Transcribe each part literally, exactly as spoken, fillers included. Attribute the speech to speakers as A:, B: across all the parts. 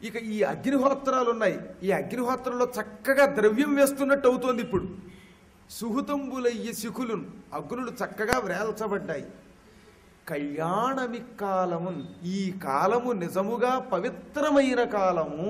A: ఇక ఈ అగ్నిహోత్రాలు ఉన్నాయి. ఈ అగ్నిహోత్రంలో చక్కగా ద్రవ్యం వేస్తున్నట్టు అవుతోంది. ఇప్పుడు సుహృతంబులయ్యి శిఖులున్ అగ్నులు చక్కగా వ్రేల్చబడ్డాయి. కళ్యాణమి కాలము, ఈ కాలము నిజముగా పవిత్రమైన కాలము.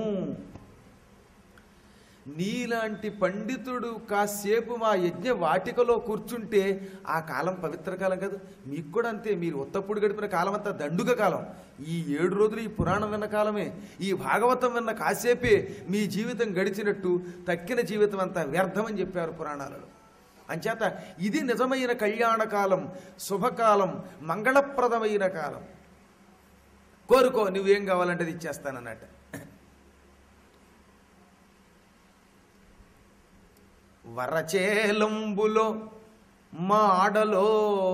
A: నీలాంటి పండితుడు కాసేపు మా యజ్ఞ వాటికలో కూర్చుంటే ఆ కాలం పవిత్ర కాలం కాదు. మీకు కూడా అంతే. మీరు ఉత్తప్పుడు గడిపిన కాలం అంతా దండుగ కాలం. ఈ ఏడు రోజులు ఈ పురాణం విన్న కాలమే, ఈ భాగవతం విన్న కాసేపే మీ జీవితం గడిచినట్టు, తక్కిన జీవితం అంతా వ్యర్థమని చెప్పారు పురాణాలలో. అంచేత ఇది నిజమైన కళ్యాణ కాలం, శుభకాలం, మంగళప్రదమైన కాలం. కోరుకో, నువ్వేం కావాలంటే అది ఇచ్చేస్తానన్నట్టు. వరచేలంబులో మాడలో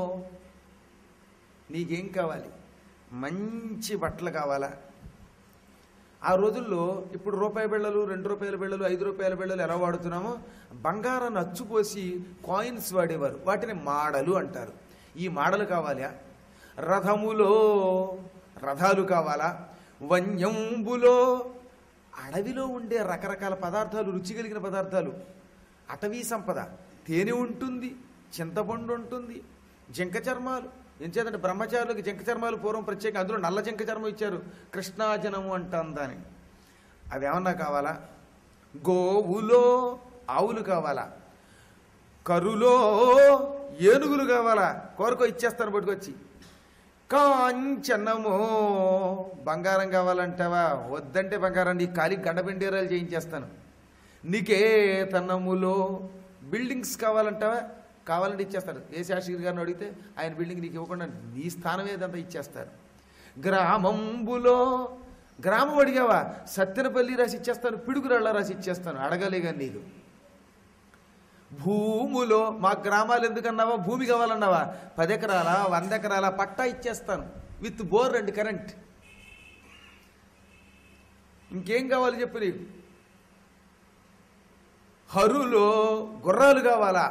A: నీకేం కావాలి? మంచి బట్టలు కావాలా? ఆ రోజుల్లో ఇప్పుడు రూపాయి బిళ్ళలు, రెండు రూపాయల బిళ్ళలు, ఐదు రూపాయల బిళ్ళలు ఎలా వాడుతున్నామో బంగారాన్ని అచ్చుపోసి కాయిన్స్ వాడేవారు. వాటిని మాడలు అంటారు. ఈ మాడలు కావాలా? రథములో రథాలు కావాలా? వన్యంబులో అడవిలో ఉండే రకరకాల పదార్థాలు, రుచి కలిగిన పదార్థాలు, అటవీ సంపద. తేనె ఉంటుంది, చింతపండు ఉంటుంది, జింక చర్మాలు. ఏం చేద్దంటే బ్రహ్మచారులకి జింక చర్మాలు పూర్వం ప్రత్యేక, అందులో నల్ల జింక చర్మం ఇచ్చారు, కృష్ణాజనము అంటాం దాని. అవి ఏమన్నా కావాలా? గోవులో ఆవులు కావాలా? కరులో ఏనుగులు కావాలా? కోరుకో, ఇచ్చేస్తాను పట్టుకొచ్చి. కాంచనమో బంగారం కావాలంటావా? వద్దంటే బంగారం నీ కాలి గండబెండేరాలు చేయించేస్తాను. నికేతనములో బిల్డింగ్స్ కావాలంటావా? కావాలంటే ఇచ్చేస్తారు. ఏ శాస్త్రి గారిని అడిగితే ఆయన బిల్డింగ్ నీకు ఇవ్వకుండా నీ స్థానం ఏదంతా ఇచ్చేస్తారు. గ్రామంబులో గ్రామం అడిగావా? సత్తెనపల్లి రాసి ఇచ్చేస్తాను, పిడుగురాళ్ళ రాసి ఇచ్చేస్తాను, అడగలేగా నీకు. భూములో మా గ్రామాలు ఎందుకన్నావా? భూమి కావాలన్నావా? పది ఎకరాల వంద ఎకరాల పట్టా ఇచ్చేస్తాను, విత్ బోర్ అండ్ కరెంట్. ఇంకేం కావాలి చెప్పు నీకు? హరులో గుర్రాలు కావాలా?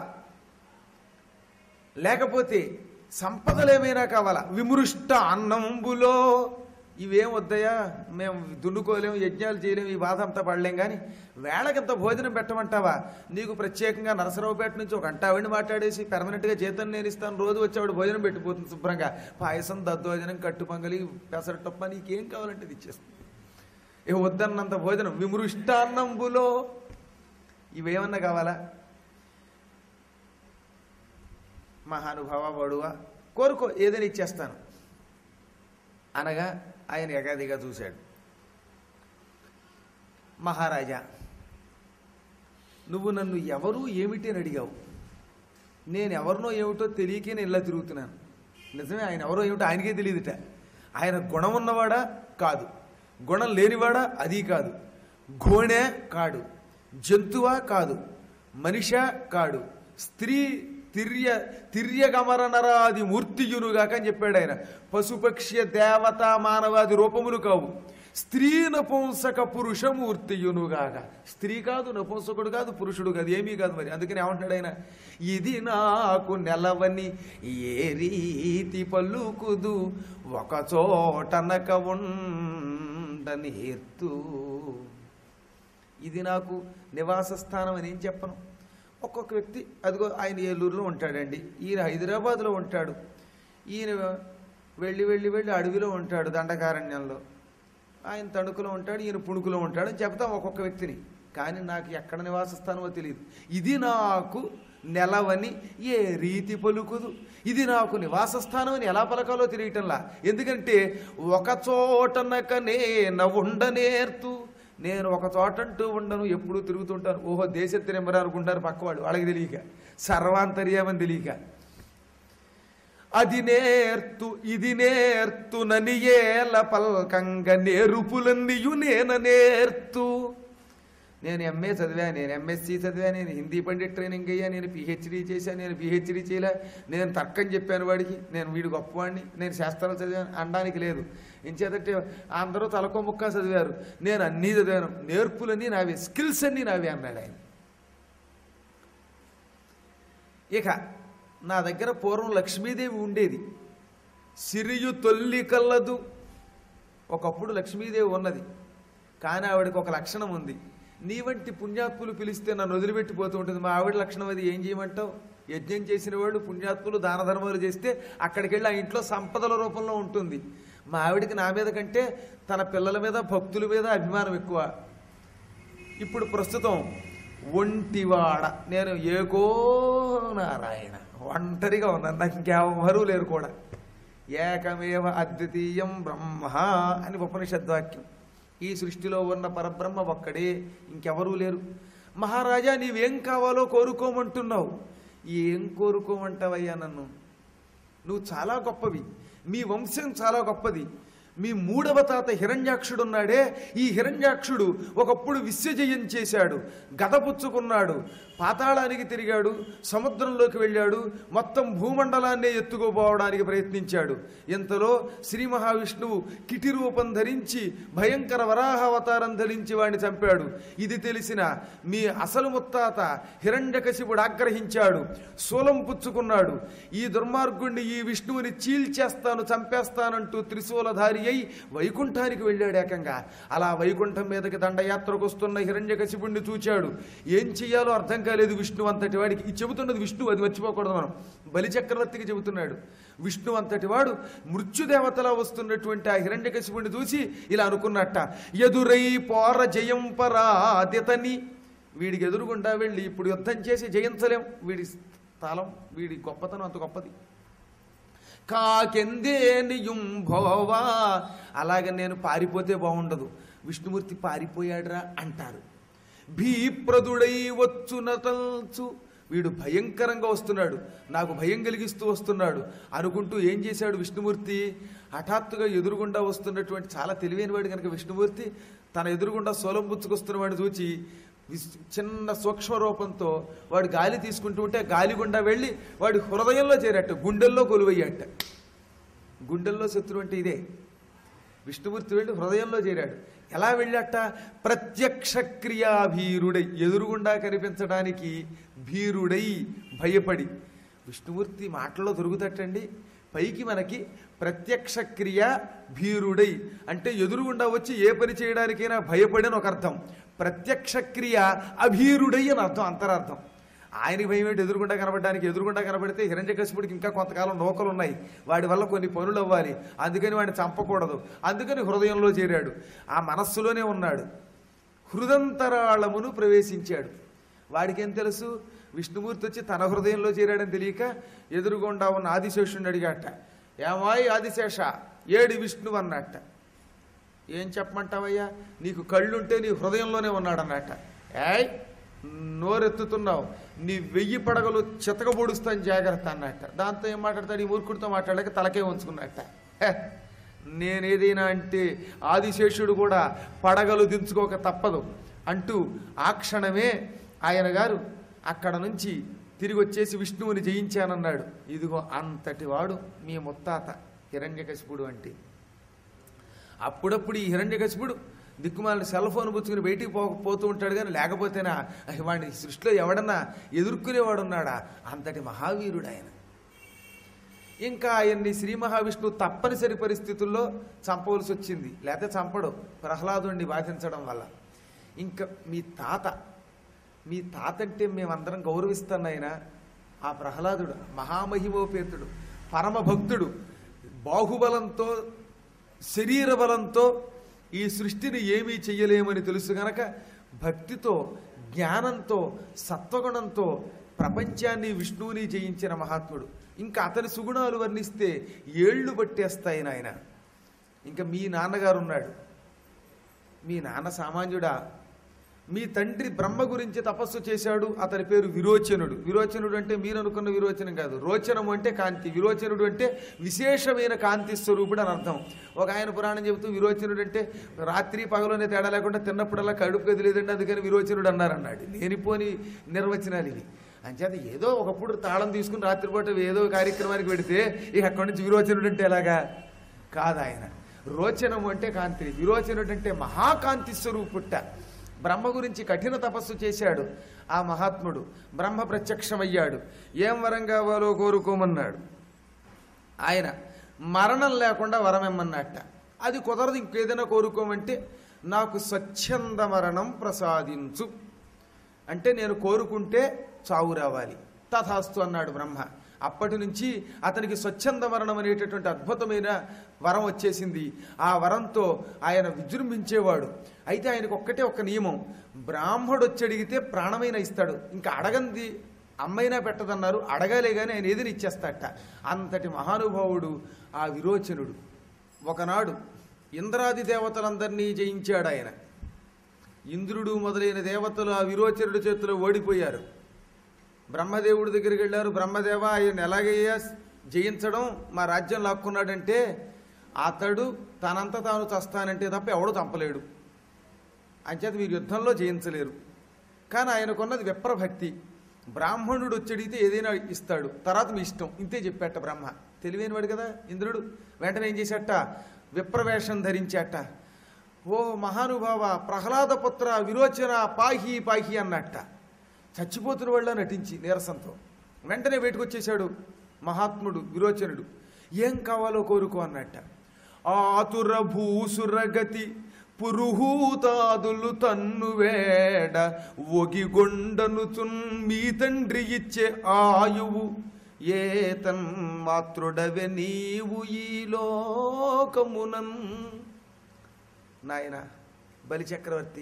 A: లేకపోతే సంపదలు ఏమైనా కావాలా? విమృష్ట అన్నంబులో ఇవేం వద్దయా, మేము దున్నుకోలేము, యజ్ఞాలు చేయలేము, ఈ బాధ అంతా పడలేం, కానీ వేళకింత భోజనం పెట్టమంటావా? నీకు ప్రత్యేకంగా నరసరావుపేట నుంచి ఒక గంట ఆవిడ మాట్లాడేసి పెర్మనెంట్గా జీతం నేను ఇస్తాను, రోజు వచ్చేవాడు భోజనం పెట్టిపోతుంది శుభ్రంగా. పాయసం, దద్దోజనం, కట్టు పొంగలి, పెసరటప్ప, నీకేం కావాలంటే ఇది ఇచ్చేస్తుంది. ఏ వద్దన్నంత భోజనం. విమృష్టాన్నంబులో ఇవేమన్నా కావాలా? మహానుభావ వడువా, కోరుకో, ఏదైనా ఇచ్చేస్తాను అనగా ఆయన ఎగాదిగా చూశాడు. మహారాజా, నువ్వు నన్ను ఎవరు ఏమిటి అని అడిగావు. నేను ఎవరినో ఏమిటో తెలియకే నేను ఇలా తిరుగుతున్నాను. నిజమే, ఆయన ఎవరో ఏమిటో ఆయనకే తెలియదుట. ఆయన గుణం ఉన్నవాడా? కాదు. గుణం లేనివాడా? అది కాదు. గోణె కాడు, జంతువా కాదు, మనిషా కాడు, స్త్రీ తిర్య తిర్యగమర నరాది మూర్తియునుగాక అని చెప్పాడు ఆయన. పశుపక్ష్య దేవత మానవాది రూపములు కావు, స్త్రీ నపుంసక పురుషమూర్తియునుగాక. స్త్రీ కాదు, నపుంసకుడు కాదు, పురుషుడు కాదు, ఏమీ కాదు. మరి అందుకని ఏమంటాడు ఆయన? ఇది నాకు నెలవని ఏ రీతి పలుకుదు, ఒక చోటనక ఉండనేర్తు. ఇది నాకు నివాస స్థానం అని ఏం చెప్పను. ఒక్కొక్క వ్యక్తి, అదిగో ఆయన ఏలూరులో ఉంటాడండి, ఈయన హైదరాబాద్లో ఉంటాడు, ఈయన వెళ్ళి వెళ్ళి వెళ్ళి అడవిలో ఉంటాడు దండకారణ్యంలో, ఆయన తణుకులో ఉంటాడు, ఈయన పుణుకులో ఉంటాడు అని చెప్తాం ఒక్కొక్క వ్యక్తిని. కానీ నాకు ఎక్కడ నివాస స్థానమో తెలియదు. ఇది నాకు నెలవని ఏ రీతి పలుకుదు, ఇది నాకు నివాస స్థానం అని ఎలా పలకాలో తెలియటంలా. ఎందుకంటే ఒక చోటనక నేన ఉండనేర్తు, నేను ఒక చోటంటూ ఉండను, ఎప్పుడూ తిరుగుతుంటాను. ఓహో, దేశ తిరెంబర అనుకుంటారు పక్కవాడు, వాళ్ళకి తెలియక, సర్వాంతర్యామని తెలియక. అది నేర్తు ఇది నేర్తు ననియేల పల్కంగ నేరుపులన్నీయు నేన నేర్తు. నేను ఎంఏ చదివా, నేను ఎంఎస్సి చదివా, నేను హిందీ పండిట్ ట్రైనింగ్ అయ్యా, నేను పిహెచ్డీ చేశాను, నేను పిహెచ్డీ చేయలే, నేను తర్కం చెప్పాను వాడికి, నేను వీడు గొప్పవాడిని, నేను శాస్త్రాలు చదివాను అనడానికి లేదు. ఇంచేదంటే అందరూ తలకో ముక్క చదివారు, నేను అన్నీ చదివాను, నేర్పులన్నీ నావే, స్కిల్స్ అన్నీ నావే అన్నాడు ఆయన. ఇక నా దగ్గర పూర్వం లక్ష్మీదేవి ఉండేది, సిరియు తొల్లి కల్లదు. ఒకప్పుడు లక్ష్మీదేవి ఉన్నది, కానీ ఆవిడకి ఒక లక్షణం ఉంది. నీ వంటి పుణ్యాత్ములు పిలిస్తే నన్ను వదిలిపెట్టిపోతూ ఉంటుంది. మా ఆవిడ లక్షణం అది. ఏం చేయమంటావు? యజ్ఞం చేసిన వాళ్ళు పుణ్యాత్ములు దాన ధర్మాలు చేస్తే అక్కడికి వెళ్ళి ఆ ఇంట్లో సంపదల రూపంలో ఉంటుంది. మా ఆవిడికి నా మీద కంటే తన పిల్లల మీద భక్తుల మీద అభిమానం ఎక్కువ. ఇప్పుడు ప్రస్తుతం ఒంటివాడ, నేను ఏకో నారాయణ, ఒంటరిగా ఉన్నాను, నాకు ఇంకెవరూ లేరు కూడా. ఏకమేవ అద్వితీయం బ్రహ్మ అని ఉపనిషద్వాక్యం. ఈ సృష్టిలో ఉన్న పరబ్రహ్మ ఒక్కడే, ఇంకెవరూ లేరు. మహారాజా నీవేం కావాలో కోరుకోమంటున్నావు. ఏం కోరుకోమంటావయ్యా నన్ను? నువ్వు చాలా గొప్పవి, మీ వంశం చాలా గొప్పది. మీ మూడవ తాత హిరణ్యాక్షుడున్నాడే, ఈ హిరణ్యాక్షుడు ఒకప్పుడు విశ్వజయం చేశాడు, గదపుచ్చుకున్నాడు, పాతాళానికి తిరిగాడు, సముద్రంలోకి వెళ్ళాడు, మొత్తం భూమండలాన్నే ఎత్తుకుపోవడానికి ప్రయత్నించాడు. ఇంతలో శ్రీ మహావిష్ణువు కిటి రూపం ధరించి భయంకర వరాహ అవతారం ధరించి వాడిని చంపాడు. ఇది తెలిసిన మీ అసలు ముత్తాత హిరణ్యకశిపుడు ఆగ్రహించాడు, శూలం పుచ్చుకున్నాడు. ఈ దుర్మార్గుణ్ణి, ఈ విష్ణువుని చీల్చేస్తాను, చంపేస్తానంటూ త్రిశూలధారి అయి వైకుంఠానికి వెళ్ళాడు ఏకంగా. అలా వైకుంఠం మీదకి దండయాత్రకు వస్తున్న హిరణ్యకశిపుణ్ణి చూచాడు. ఏం చెయ్యాలో అర్థం కాలేదు విష్ణు అంతటి వాడికి. ఇది చెబుతున్నది విష్ణు, అది మర్చిపోకూడదు మనం. బలిచక్రవర్తికి చెబుతున్నాడు. విష్ణు అంతటి వాడు మృత్యుదేవతలా వస్తున్నటువంటి ఆ హిరణ్యకశిపుణ్ణి చూసి ఇలా అనుకున్నట్ట, ఎదురై పోర జయం పరాదితని. వీడికి ఎదురుగుండా వెళ్ళి ఇప్పుడు యుద్ధం చేసి జయించలేం. వీడి స్థలం, వీడి గొప్పతనం అంత గొప్పది. కాకెందేనియుం భోవా, అలాగే నేను పారిపోతే బాగుండదు, విష్ణుమూర్తి పారిపోయాడురా అంటారు. భీప్రదుడై వచ్చునతల్చు, వీడు భయంకరంగా వస్తున్నాడు, నాకు భయం కలిగిస్తూ వస్తున్నాడు అనుకుంటూ ఏం చేశాడు విష్ణుమూర్తి? హఠాత్తుగా ఎదురుగుండా వస్తున్నటువంటి, చాలా తెలివైన వాడు కనుక విష్ణుమూర్తి తన ఎదురుగుండా సోలం పుచ్చుకొస్తున్న వాడిని చూచి చిన్న సూక్ష్మ రూపంతో వాడు గాలి తీసుకుంటూ ఉంటే గాలి గుండా వెళ్ళి వాడి హృదయంలో చేరట్టు, గుండెల్లో కొలువయ్యట. గుండెల్లో శత్రువు అంటే ఇదే. విష్ణుమూర్తి వెళ్ళి హృదయంలో చేరాడు. ఎలా వెళ్ళాట? ప్రత్యక్ష క్రియాభీరుడై, ఎదురుగుండా కనిపించడానికి భీరుడై, భయపడి. విష్ణుమూర్తి మాటల్లో దొరుకుతట్టండి. పైకి మనకి ప్రత్యక్ష క్రియ భీరుడై అంటే ఎదురుగుండా వచ్చి ఏ పని చేయడానికైనా భయపడని ఒక అర్థం. ప్రత్యక్ష క్రియ అభీరుడై అని అర్థం, అంతరార్థం. ఆయనకి భయం ఏంటి? ఎదురుగుండా కనబడడానికి. ఎదురుగుండా కనబడితే హిరణ్యకశిపుడికి ఇంకా కొంతకాలం నూకలు ఉన్నాయి, వాడి వల్ల కొన్ని పనులు అవ్వాలి, అందుకని వాడిని చంపకూడదు. అందుకని హృదయంలో చేరాడు, ఆ మనస్సులోనే ఉన్నాడు. హృదంతరాళమును ప్రవేశించాడు. వాడికేం తెలుసు? విష్ణుమూర్తి వచ్చి తన హృదయంలో చేరాడని తెలియక ఎదురుగుండా ఉన్న ఆదిశేషుడిని అడిగాట, ఏమాయి ఆదిశేష ఏడి విష్ణువు అన్నట్ట. ఏం చెప్పమంటావయ్యా, నీకు కళ్ళుంటే నీ హృదయంలోనే ఉన్నాడన్నట్ట. ఏయ్ నోరెత్తుతున్నావు, నీ వెయ్యి పడగలు చితకబొడుస్తాను జాగ్రత్త అన్నట్ట. దాంతో ఏం మాట్లాడతాడు? ఈ మూర్ఖుడితో మాట్లాడక తలకే ఉంచుకున్నట్ట. నేనేదైనా అంటే ఆదిశేషుడు కూడా పడగలు దించుకోక తప్పదు అంటూ ఆ క్షణమే ఆయన గారు అక్కడ నుంచి తిరిగి వచ్చేసి విష్ణువుని జయించానన్నాడు. ఇదిగో అంతటి వాడు మీ ముత్తాత హిరణ్యకశిపుడు అంటే. అప్పుడప్పుడు ఈ హిరణ్యకశిపుడు దిక్కుమాలని సెల్ ఫోన్ పుచ్చుకుని బయటికి పో పోతూ ఉంటాడు కానీ లేకపోతేనా వాడిని సృష్టిలో ఎవడన్నా ఎదుర్కొనేవాడు ఉన్నాడా? అంతటి మహావీరుడు ఆయన. ఇంకా ఆయన్ని శ్రీ మహావిష్ణువు తప్పనిసరి పరిస్థితుల్లో చంపవలసి వచ్చింది, లేకపోతే చంపడు ప్రహ్లాదుని బాధించడం వల్ల. ఇంకా మీ తాత, మీ తాత అంటే మేమందరం గౌరవిస్తాను ఆయన. ఆ ప్రహ్లాదుడు మహామహిమోపేతుడు, పరమభక్తుడు, బాహుబలంతో శరీర బలంతో ఈ సృష్టిని ఏమీ చెయ్యలేమని తెలుసు గనక భక్తితో, జ్ఞానంతో, సత్వగుణంతో ప్రపంచాన్ని విష్ణువుని జయించిన మహాత్ముడు. ఇంకా అతని సుగుణాలు వర్ణిస్తే ఏళ్ళు పట్టేస్తాయి నాయన. ఇంకా మీ నాన్నగారు ఉన్నాడు. మీ నాన్న సామాన్యుడా? మీ తండ్రి బ్రహ్మ గురించి తపస్సు చేశాడు, అతని పేరు విరోచనుడు. విరోచనుడు అంటే మీరు అనుకున్న విరోచనం కాదు. రోచనము అంటే కాంతి, విరోచనుడు అంటే విశేషమైన కాంతి స్వరూపుడు అని అర్థం. ఒక ఆయన పురాణం చెబుతూ విరోచనుడు అంటే రాత్రి పగలోనే తేడా లేకుండా తిన్నప్పుడల్లా కడుపు కదిలేదండి అందుకని విరోచనుడు అన్నారన్నాడు. లేనిపోని నిర్వచనాలు ఇవి. అంచేత ఏదో ఒకప్పుడు తాళం తీసుకుని రాత్రిపూట ఏదో కార్యక్రమానికి పెడితే ఇక అక్కడి నుంచి విరోచనుడు అంటే ఎలాగా? కాదు ఆయన. రోచనము అంటే కాంతి, విరోచనుడు అంటే మహాకాంతి స్వరూపుట్ట. బ్రహ్మ గురించి కఠిన తపస్సు చేశాడు ఆ మహాత్ముడు. బ్రహ్మ ప్రత్యక్షమయ్యాడు. ఏం వరం కావాలో కోరుకోమన్నాడు. ఆయన మరణం లేకుండా వరం ఇమ్మన్నట్ట. అది కుదరదు, ఇంకేదైనా కోరుకోమంటే నాకు స్వచ్ఛంద మరణం ప్రసాదించు అంటే నేను కోరుకుంటే చావు రావాలి. తథాస్తు అన్నాడు బ్రహ్మ. అప్పటి నుంచి అతనికి స్వచ్ఛంద మరణం అనేటటువంటి అద్భుతమైన వరం వచ్చేసింది. ఆ వరంతో ఆయన విజృంభించేవాడు. అయితే ఆయనకు ఒక్కటే ఒక్క నియమం, బ్రాహ్మడు వచ్చి అడిగితే ప్రాణమైన ఇస్తాడు, ఇంకా అడగంది అమ్మైనా పెట్టదన్నారు, అడగాలే కానీ ఆయన ఏదిని ఇచ్చేస్తాట. అంతటి మహానుభావుడు ఆ విరోచనుడు. ఒకనాడు ఇంద్రాది దేవతలందరినీ జయించాడు ఆయన. ఇంద్రుడు మొదలైన దేవతలు ఆ విరోచనుడి చేతిలో ఓడిపోయారు. బ్రహ్మదేవుడి దగ్గరికి వెళ్ళారు. బ్రహ్మదేవ ఆయన ఎలాగయ్యా జయించడం, మా రాజ్యం లాక్కున్నాడంటే అతడు తనంత తాను చస్తానంటే తప్ప ఎవడు చంపలేడు, అంచేత మీరు యుద్ధంలో జయించలేరు. కానీ ఆయనకున్నది విప్రభక్తి. బ్రాహ్మణుడు వచ్చడిగితే ఏదైనా ఇస్తాడు, తర్వాత మీ ఇష్టం, ఇంతే చెప్పాట బ్రహ్మ. తెలివైనవాడు కదా ఇంద్రుడు. వెంటనే ఏం చేశాట, విప్రవేషం ధరించాట. ఓ మహానుభావ ప్రహ్లాద పుత్ర విరోచన పాహి పాహి అన్నట్ట. చచ్చిపోతున్న వాళ్ళ నటించి నీరసంతో వెంటనే బయటకు వచ్చేశాడు మహాత్ముడు విరోచనుడు. ఏం కావాలో కోరుకో అన్నట్ట. ఆతుర భూసురగతి పురుహూతాదులు తన్ను వేడ ఒగిగొండనుచున్ మీ తండ్రి ఇచ్చే ఆయువు ఏ తన్మాతృడవె నీవు ఈ లోకమునన్. నాయన బలిచక్రవర్తి,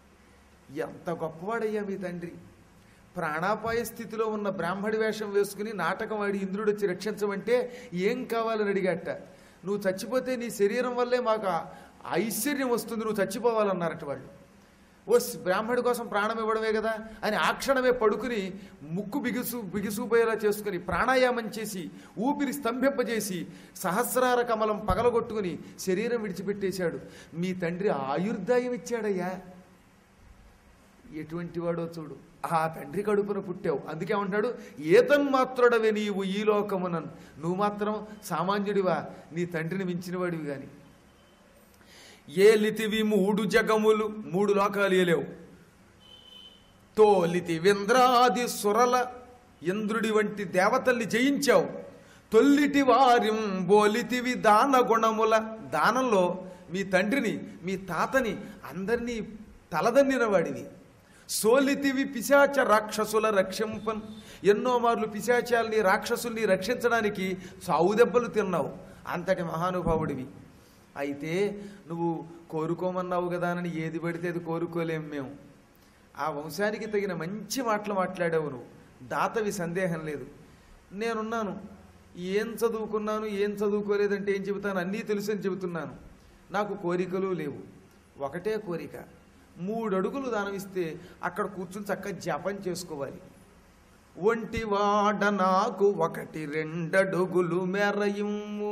A: ఎంత గొప్పవాడయ్యా మీ తండ్రి. ప్రాణాపాయ స్థితిలో ఉన్న బ్రాహ్మడి వేషం వేసుకుని నాటకం ఆడి ఇంద్రుడు వచ్చి రక్షించమంటే ఏం కావాలని అడిగాట. నువ్వు చచ్చిపోతే నీ శరీరం వల్లే మాకు ఐశ్వర్యం వస్తుంది, నువ్వు చచ్చిపోవాలన్నారట వాళ్ళు. ఓ బ్రాహ్మడి కోసం ప్రాణం ఇవ్వడమే కదా అని ఆ క్షణమే పడుకుని ముక్కు బిగుసు బిగుసుపోయేలా చేసుకుని ప్రాణాయామం చేసి ఊపిరి స్తంభింపజేసి సహస్రార కమలం పగలగొట్టుకుని శరీరం విడిచిపెట్టేశాడు. మీ తండ్రి ఆయుర్దాయం ఇచ్చాడయ్యా. ఎటువంటి వాడో చూడు, ఆ తండ్రి కడుపున పుట్టావు. అందుకే ఉంటాడు ఏతన్మాత్రుడవే నీవు ఈ లోకమునన్. నువ్వు మాత్రం సామాన్యుడివా, నీ తండ్రిని మించినవాడివి గాని. ఏలితివి మూడు జగములు, మూడు లోకాలు ఏలేవు. తోలితి వింద్రాది సురల, ఇంద్రుడి వంటి దేవతల్ని జయించావు. తొల్లిటి వారిం బోలితివి దాన గుణముల, దానంలో మీ తండ్రిని మీ తాతని అందరినీ తలదన్నిన వాడివి. సోలితివి పిశాచ రాక్షసుల రక్షింపన్, ఎన్నో మార్లు పిశాచాల్ని రాక్షసుల్ని రక్షించడానికి సావు దెబ్బలు తిన్నావు. అంతటి మహానుభావుడివి. అయితే నువ్వు కోరుకోమన్నావు కదా అని ఏది పడితే అది కోరుకోలేం మేము. ఆ వంశానికి తగిన మంచి మాటలు మాట్లాడావు నువ్వు, దాతవి సందేహం లేదు. నేనున్నాను, ఏం చదువుకున్నాను ఏం చదువుకోలేదంటే ఏం చెబుతాను, అన్నీ తెలుసు అని చెబుతున్నాను. నాకు కోరికలు లేవు, ఒకటే కోరిక, మూడు అడుగులు దానమిస్తే అక్కడ కూర్చుని చక్కగా జపం చేసుకోవాలి. ఒంటి వాడ నాకు ఒకటి రెండడుగులు మెరయిమ్ము,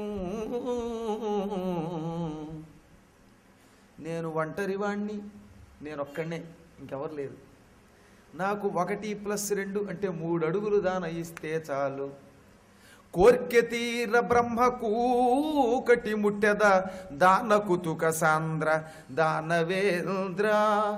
A: నేను ఒంటరివాణ్ణి, నేను ఒక్కడనే, ఇంకెవరు లేరు. నాకు ఒకటి ప్లస్ రెండు అంటే మూడు అడుగులు దాన ఇస్తే చాలు. కోర్కె తీర బ్రహ్మకూకటి ముట్టెద దాన కుతుక సాంద్ర దానవేంద్ర.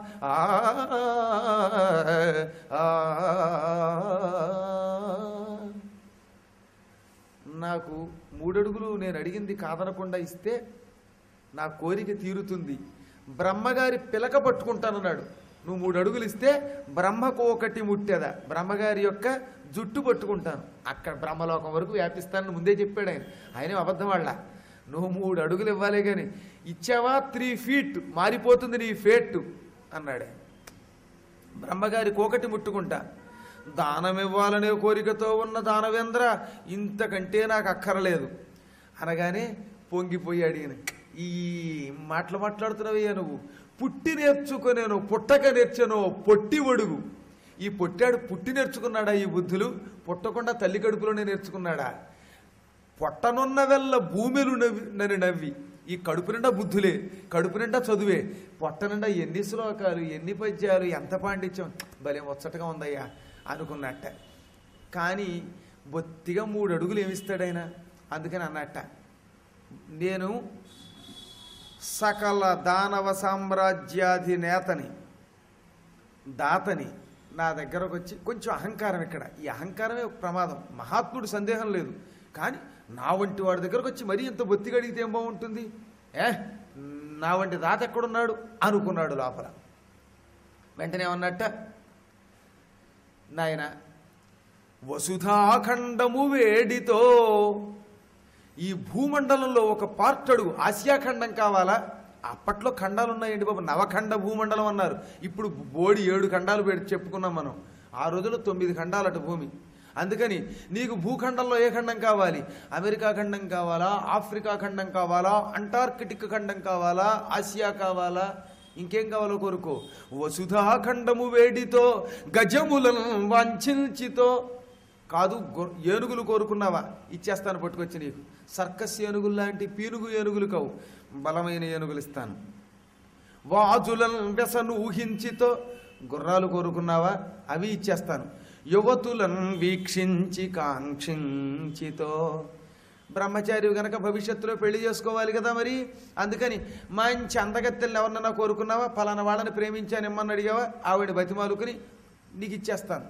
A: నాకు మూడడుగులు నేను అడిగింది కాదనకుండా ఇస్తే నా కోరిక తీరుతుంది. బ్రహ్మగారి పిలక పట్టుకుంటానన్నాడు. నువ్వు మూడు అడుగులు ఇస్తే బ్రహ్మకు ఒకటి ముట్టేదా, బ్రహ్మగారి యొక్క జుట్టు పట్టుకుంటాను, అక్కడ బ్రహ్మలోకం వరకు వ్యాపిస్తానని ముందే చెప్పాడు ఆయన. ఆయనే అబద్ధం వాళ్ళ. నువ్వు మూడు అడుగులు ఇవ్వాలే కానీ ఇచ్చావా త్రీ ఫీట్ మారిపోతుంది నీ ఫేట్ అన్నాడు. బ్రహ్మగారి కోకటి ముట్టుకుంటా. దానం ఇవ్వాలనే కోరికతో ఉన్న దానవేంద్ర, ఇంతకంటే నాకు అక్కరలేదు అనగానే పొంగిపోయి అడిగిన, ఈ మాటలు మాట్లాడుతున్నావయ్యా నువ్వు, పుట్టి నేర్చుకునేను పుట్టక నేర్చాను పొట్టి ఒడుగు. ఈ పొట్టాడు పుట్టి నేర్చుకున్నాడా ఈ బుద్ధులు, పుట్టకుండా తల్లి కడుపులోనే నేర్చుకున్నాడా? పొట్టనున్న వెళ్ళ భూమిలు నవ్వి నన్ను నవ్వి, ఈ కడుపు నిండా బుద్ధులే, కడుపు నిండా చదువే, పొట్ట నిండా ఎన్ని శ్లోకాలు ఎన్ని పద్యాలు ఎంత పాండిత్యం, భలే ముచ్చటగా ఉందయ్యా అనుకున్నట్ట. కానీ బొత్తిగా మూడు అడుగులు ఏమిస్తాడైనా. అందుకని అన్నట్ట, నేను సకల దానవ సామ్రాజ్యాధినేతని, దాతని. నా దగ్గరకు వచ్చి కొంచెం అహంకారం, ఇక్కడ ఈ అహంకారమే ప్రమాదం, మహాత్ముడు సందేహం లేదు. కానీ నా వంటి వాడి దగ్గరకు వచ్చి మరీ ఇంత బొత్తిగా అడిగితే ఏం బాగుంటుంది? ఏ నా వంటి తాత ఎక్కడున్నాడు అనుకున్నాడు లోపల. వెంటనే ఏమన్నట్ట, నాయన వసుధాఖండము వేడితో ఈ భూమండలంలో ఒక పార్ట్ అడుగు, ఆసియా ఖండం కావాలా? అప్పట్లో ఖండాలు ఉన్నాయండి బాబు, నవఖండ భూమండలం అన్నారు. ఇప్పుడు బోడి ఏడు ఖండాలు పెట్టి చెప్పుకున్నాం మనం. ఆ రోజుల్లో తొమ్మిది ఖండాలట భూమి. అందుకని నీకు భూఖండంలో ఏ ఖండం కావాలి? అమెరికా ఖండం కావాలా, ఆఫ్రికా ఖండం కావాలా, అంటార్కిటిక్ ఖండం కావాలా, ఆసియా కావాలా, ఇంకేం కావాలో కోరుకో. వసుధాఖండము వేడితో గజములను వాంఛించితో కాదు, ఏనుగులు కోరుకున్నావా? ఇచ్చేస్తాను పట్టుకొచ్చి నీకు. సర్కస్ ఏనుగులు లాంటి పీనుగు ఏనుగులు కావు, బలమైన ఏనుగులు ఇస్తాను. వాజులను వ్యసను ఊహించితో గుర్రాలు కోరుకున్నావా? అవి ఇచ్చేస్తాను. యువతులను వీక్షించి కాంక్షించితో బ్రహ్మచారి గనక భవిష్యత్తులో పెళ్లి చేసుకోవాలి కదా మరి, అందుకని మంచి అందగత్తెల్ని ఎవరినన్నా కోరుకున్నావా? ఫలానా వాళ్ళని ప్రేమించాను ఇమ్మని అడిగావా? ఆవిడ బతిమాలుకుని నీకు ఇచ్చేస్తాను.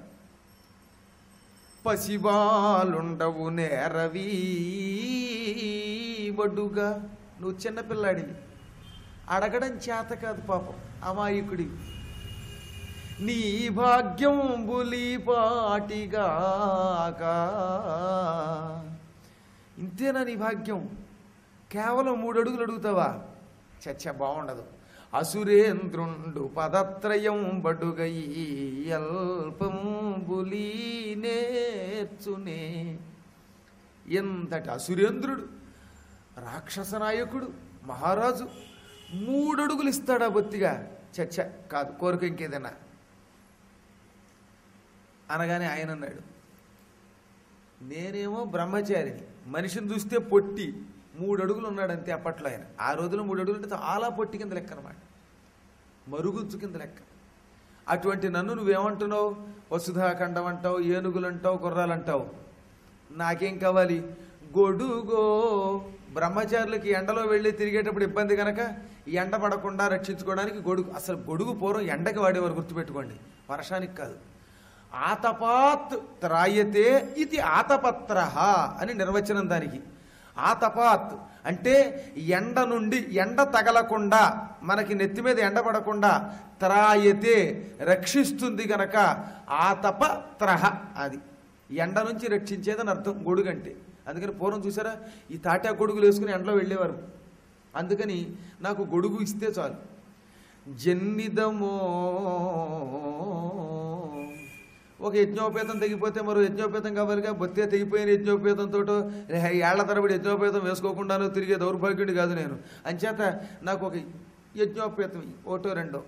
A: పసివాలుండవు నేరవీ వడ్డుగా, నువ్వు చిన్నపిల్లాడివి, అడగడం చేత కాదు పాపం, అమాయకుడి. నీ భాగ్యం బులిపాటిగాక, ఇంతేనా నీ భాగ్యం? కేవలం మూడు అడుగులు అడుగుతావా? చచ్చ బాగుండదు. అసురేంద్రుండు పదత్రయం బడుగై అల్పంబులీ నేర్చునే. ఎంతటి అసురేంద్రుడు, రాక్షస నాయకుడు, మహారాజు మూడడుగులు ఇస్తాడా బొత్తిగా? చచ్చ కాదు, కోరిక ఇంకేదన్నా అనగానే ఆయన అన్నాడు, నేనేమో బ్రహ్మచారిని, మనిషిని చూస్తే పొట్టి, మూడు అడుగులు ఉన్నాడంతే అప్పట్లో ఆయన. ఆ రోజులో మూడు అడుగులు అంటే చాలా పొట్టి కింద లెక్క అనమాట, మరుగుజ్జు కింద లెక్క. అటువంటి నన్ను నువ్వేమంటున్నావు? వసుధాఖండం అంటావు, ఏనుగులు అంటావు, గుర్రాలు అంటావు. నాకేం కావాలి? గొడుగో. బ్రహ్మచారులకి ఎండలో వెళ్ళి తిరిగేటప్పుడు ఇబ్బంది కనుక ఎండ పడకుండా రక్షించుకోవడానికి గొడుగు. అసలు గొడుగు పూర్వం ఎండకి వాడేవారు, గుర్తుపెట్టుకోండి, వర్షానికి కాదు. ఆతపాత్ త్రాయతే ఇది ఆతపత్ర అని నిర్వచనం దానికి. ఆతపాత్ అంటే ఎండ నుండి, ఎండ తగలకుండా, మనకి నెత్తి మీద ఎండ పడకుండా త్రాయతే రక్షిస్తుంది గనక ఆతపత్రహ, అది ఎండ నుంచి రక్షించేదని అర్థం గొడుగు అంటే. అందుకని పూర్వం చూసారా, ఈ తాటా గొడుగులు వేసుకుని ఎండలో వెళ్ళేవారు. అందుకని నాకు గొడుగు ఇస్తే చాలు. జన్నిదమో, ఒక యజ్ఞోపేతం తెగిపోతే మరో యజ్ఞోపేతం కావాలిగా. బొత్తే తెగిపోయిన యజ్ఞోపేతంతో ఏళ్ల తరబడి యజ్ఞోపేతం వేసుకోకుండాను తిరిగే దౌర్భాగ్యుడి కాదు నేను. అంచేత నాకు ఒక యజ్ఞోపేతం ఒకటో రెండో.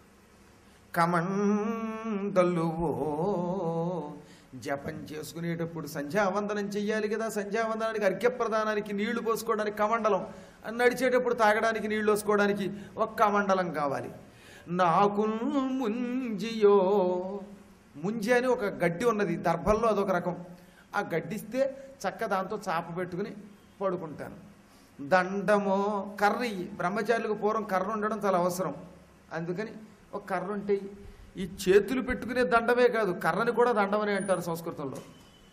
A: కమండలువో, జపం చేసుకునేటప్పుడు సంధ్యావందనం చెయ్యాలి కదా. సంధ్యావందనానికి అర్ఘ్యప్రదానానికి నీళ్లు పోసుకోవడానికి కమండలం, నడిచేటప్పుడు తాగడానికి నీళ్లు పోసుకోవడానికి ఒక కమండలం కావాలి. నాకు ముంజియో, ముంజి అని ఒక గడ్డి ఉన్నది దర్భల్లో, అదొక రకం. ఆ గడ్డిస్తే చక్క దాంతో చాప పెట్టుకుని పడుకుంటాను. దండమో, కర్ర. బ్రహ్మచారులకు పూర్వం కర్ర ఉండడం చాలా అవసరం. అందుకని ఒక కర్ర ఉంటే, ఈ చేతులు పెట్టుకునే దండమే కాదు, కర్రని కూడా దండమని అంటారు సంస్కృతంలో.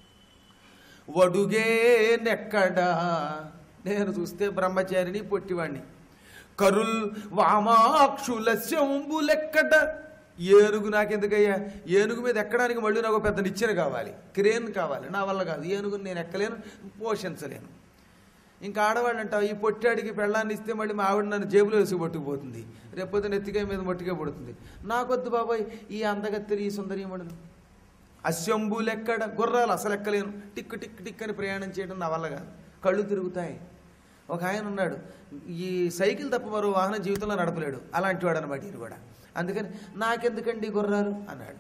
A: వడుగే నెక్కడా, నేను చూస్తే బ్రహ్మచారిని, పొట్టివాణ్ణి. కరుల్ వామాక్షుల శంబులెక్కట, ఏనుగు నాకెందుకయ్యా? ఏనుగు మీద ఎక్కడానికి మళ్ళీ నాకు పెద్ద నిచ్చెన కావాలి, క్రేన్ కావాలి. నా వల్ల కాదు, ఏనుగుని నేను ఎక్కలేను, పోషించలేను. ఇంకా ఆడవాళ్ళు అంటావు, ఈ పొట్టాడికి పెళ్ళాన్ని ఇస్తే మళ్ళీ మా ఆవిడ నన్ను జేబులో వేసి పట్టుకుపోతుంది, రేపొద్దు నెత్తికాయ మీద మట్టికే పడుతుంది. నాకొద్దు బాబాయ్ ఈ అందగత్తెలు, ఈ సుందరీమణులు. అశంభులు ఎక్కడ, గుర్రాలు అసలు ఎక్కలేను, టిక్ టిక్ టిక్ అని ప్రయాణం చేయడం నా వల్ల కాదు, కళ్ళు తిరుగుతాయి. ఒక ఆయన ఉన్నాడు, ఈ సైకిల్ తప్ప మరో వాహనం జీవితంలో నడపలేడు, అలాంటి వాడు అనమాట ఇది కూడా. అందుకని నాకెందుకండి గుర్రాలు అన్నాడు.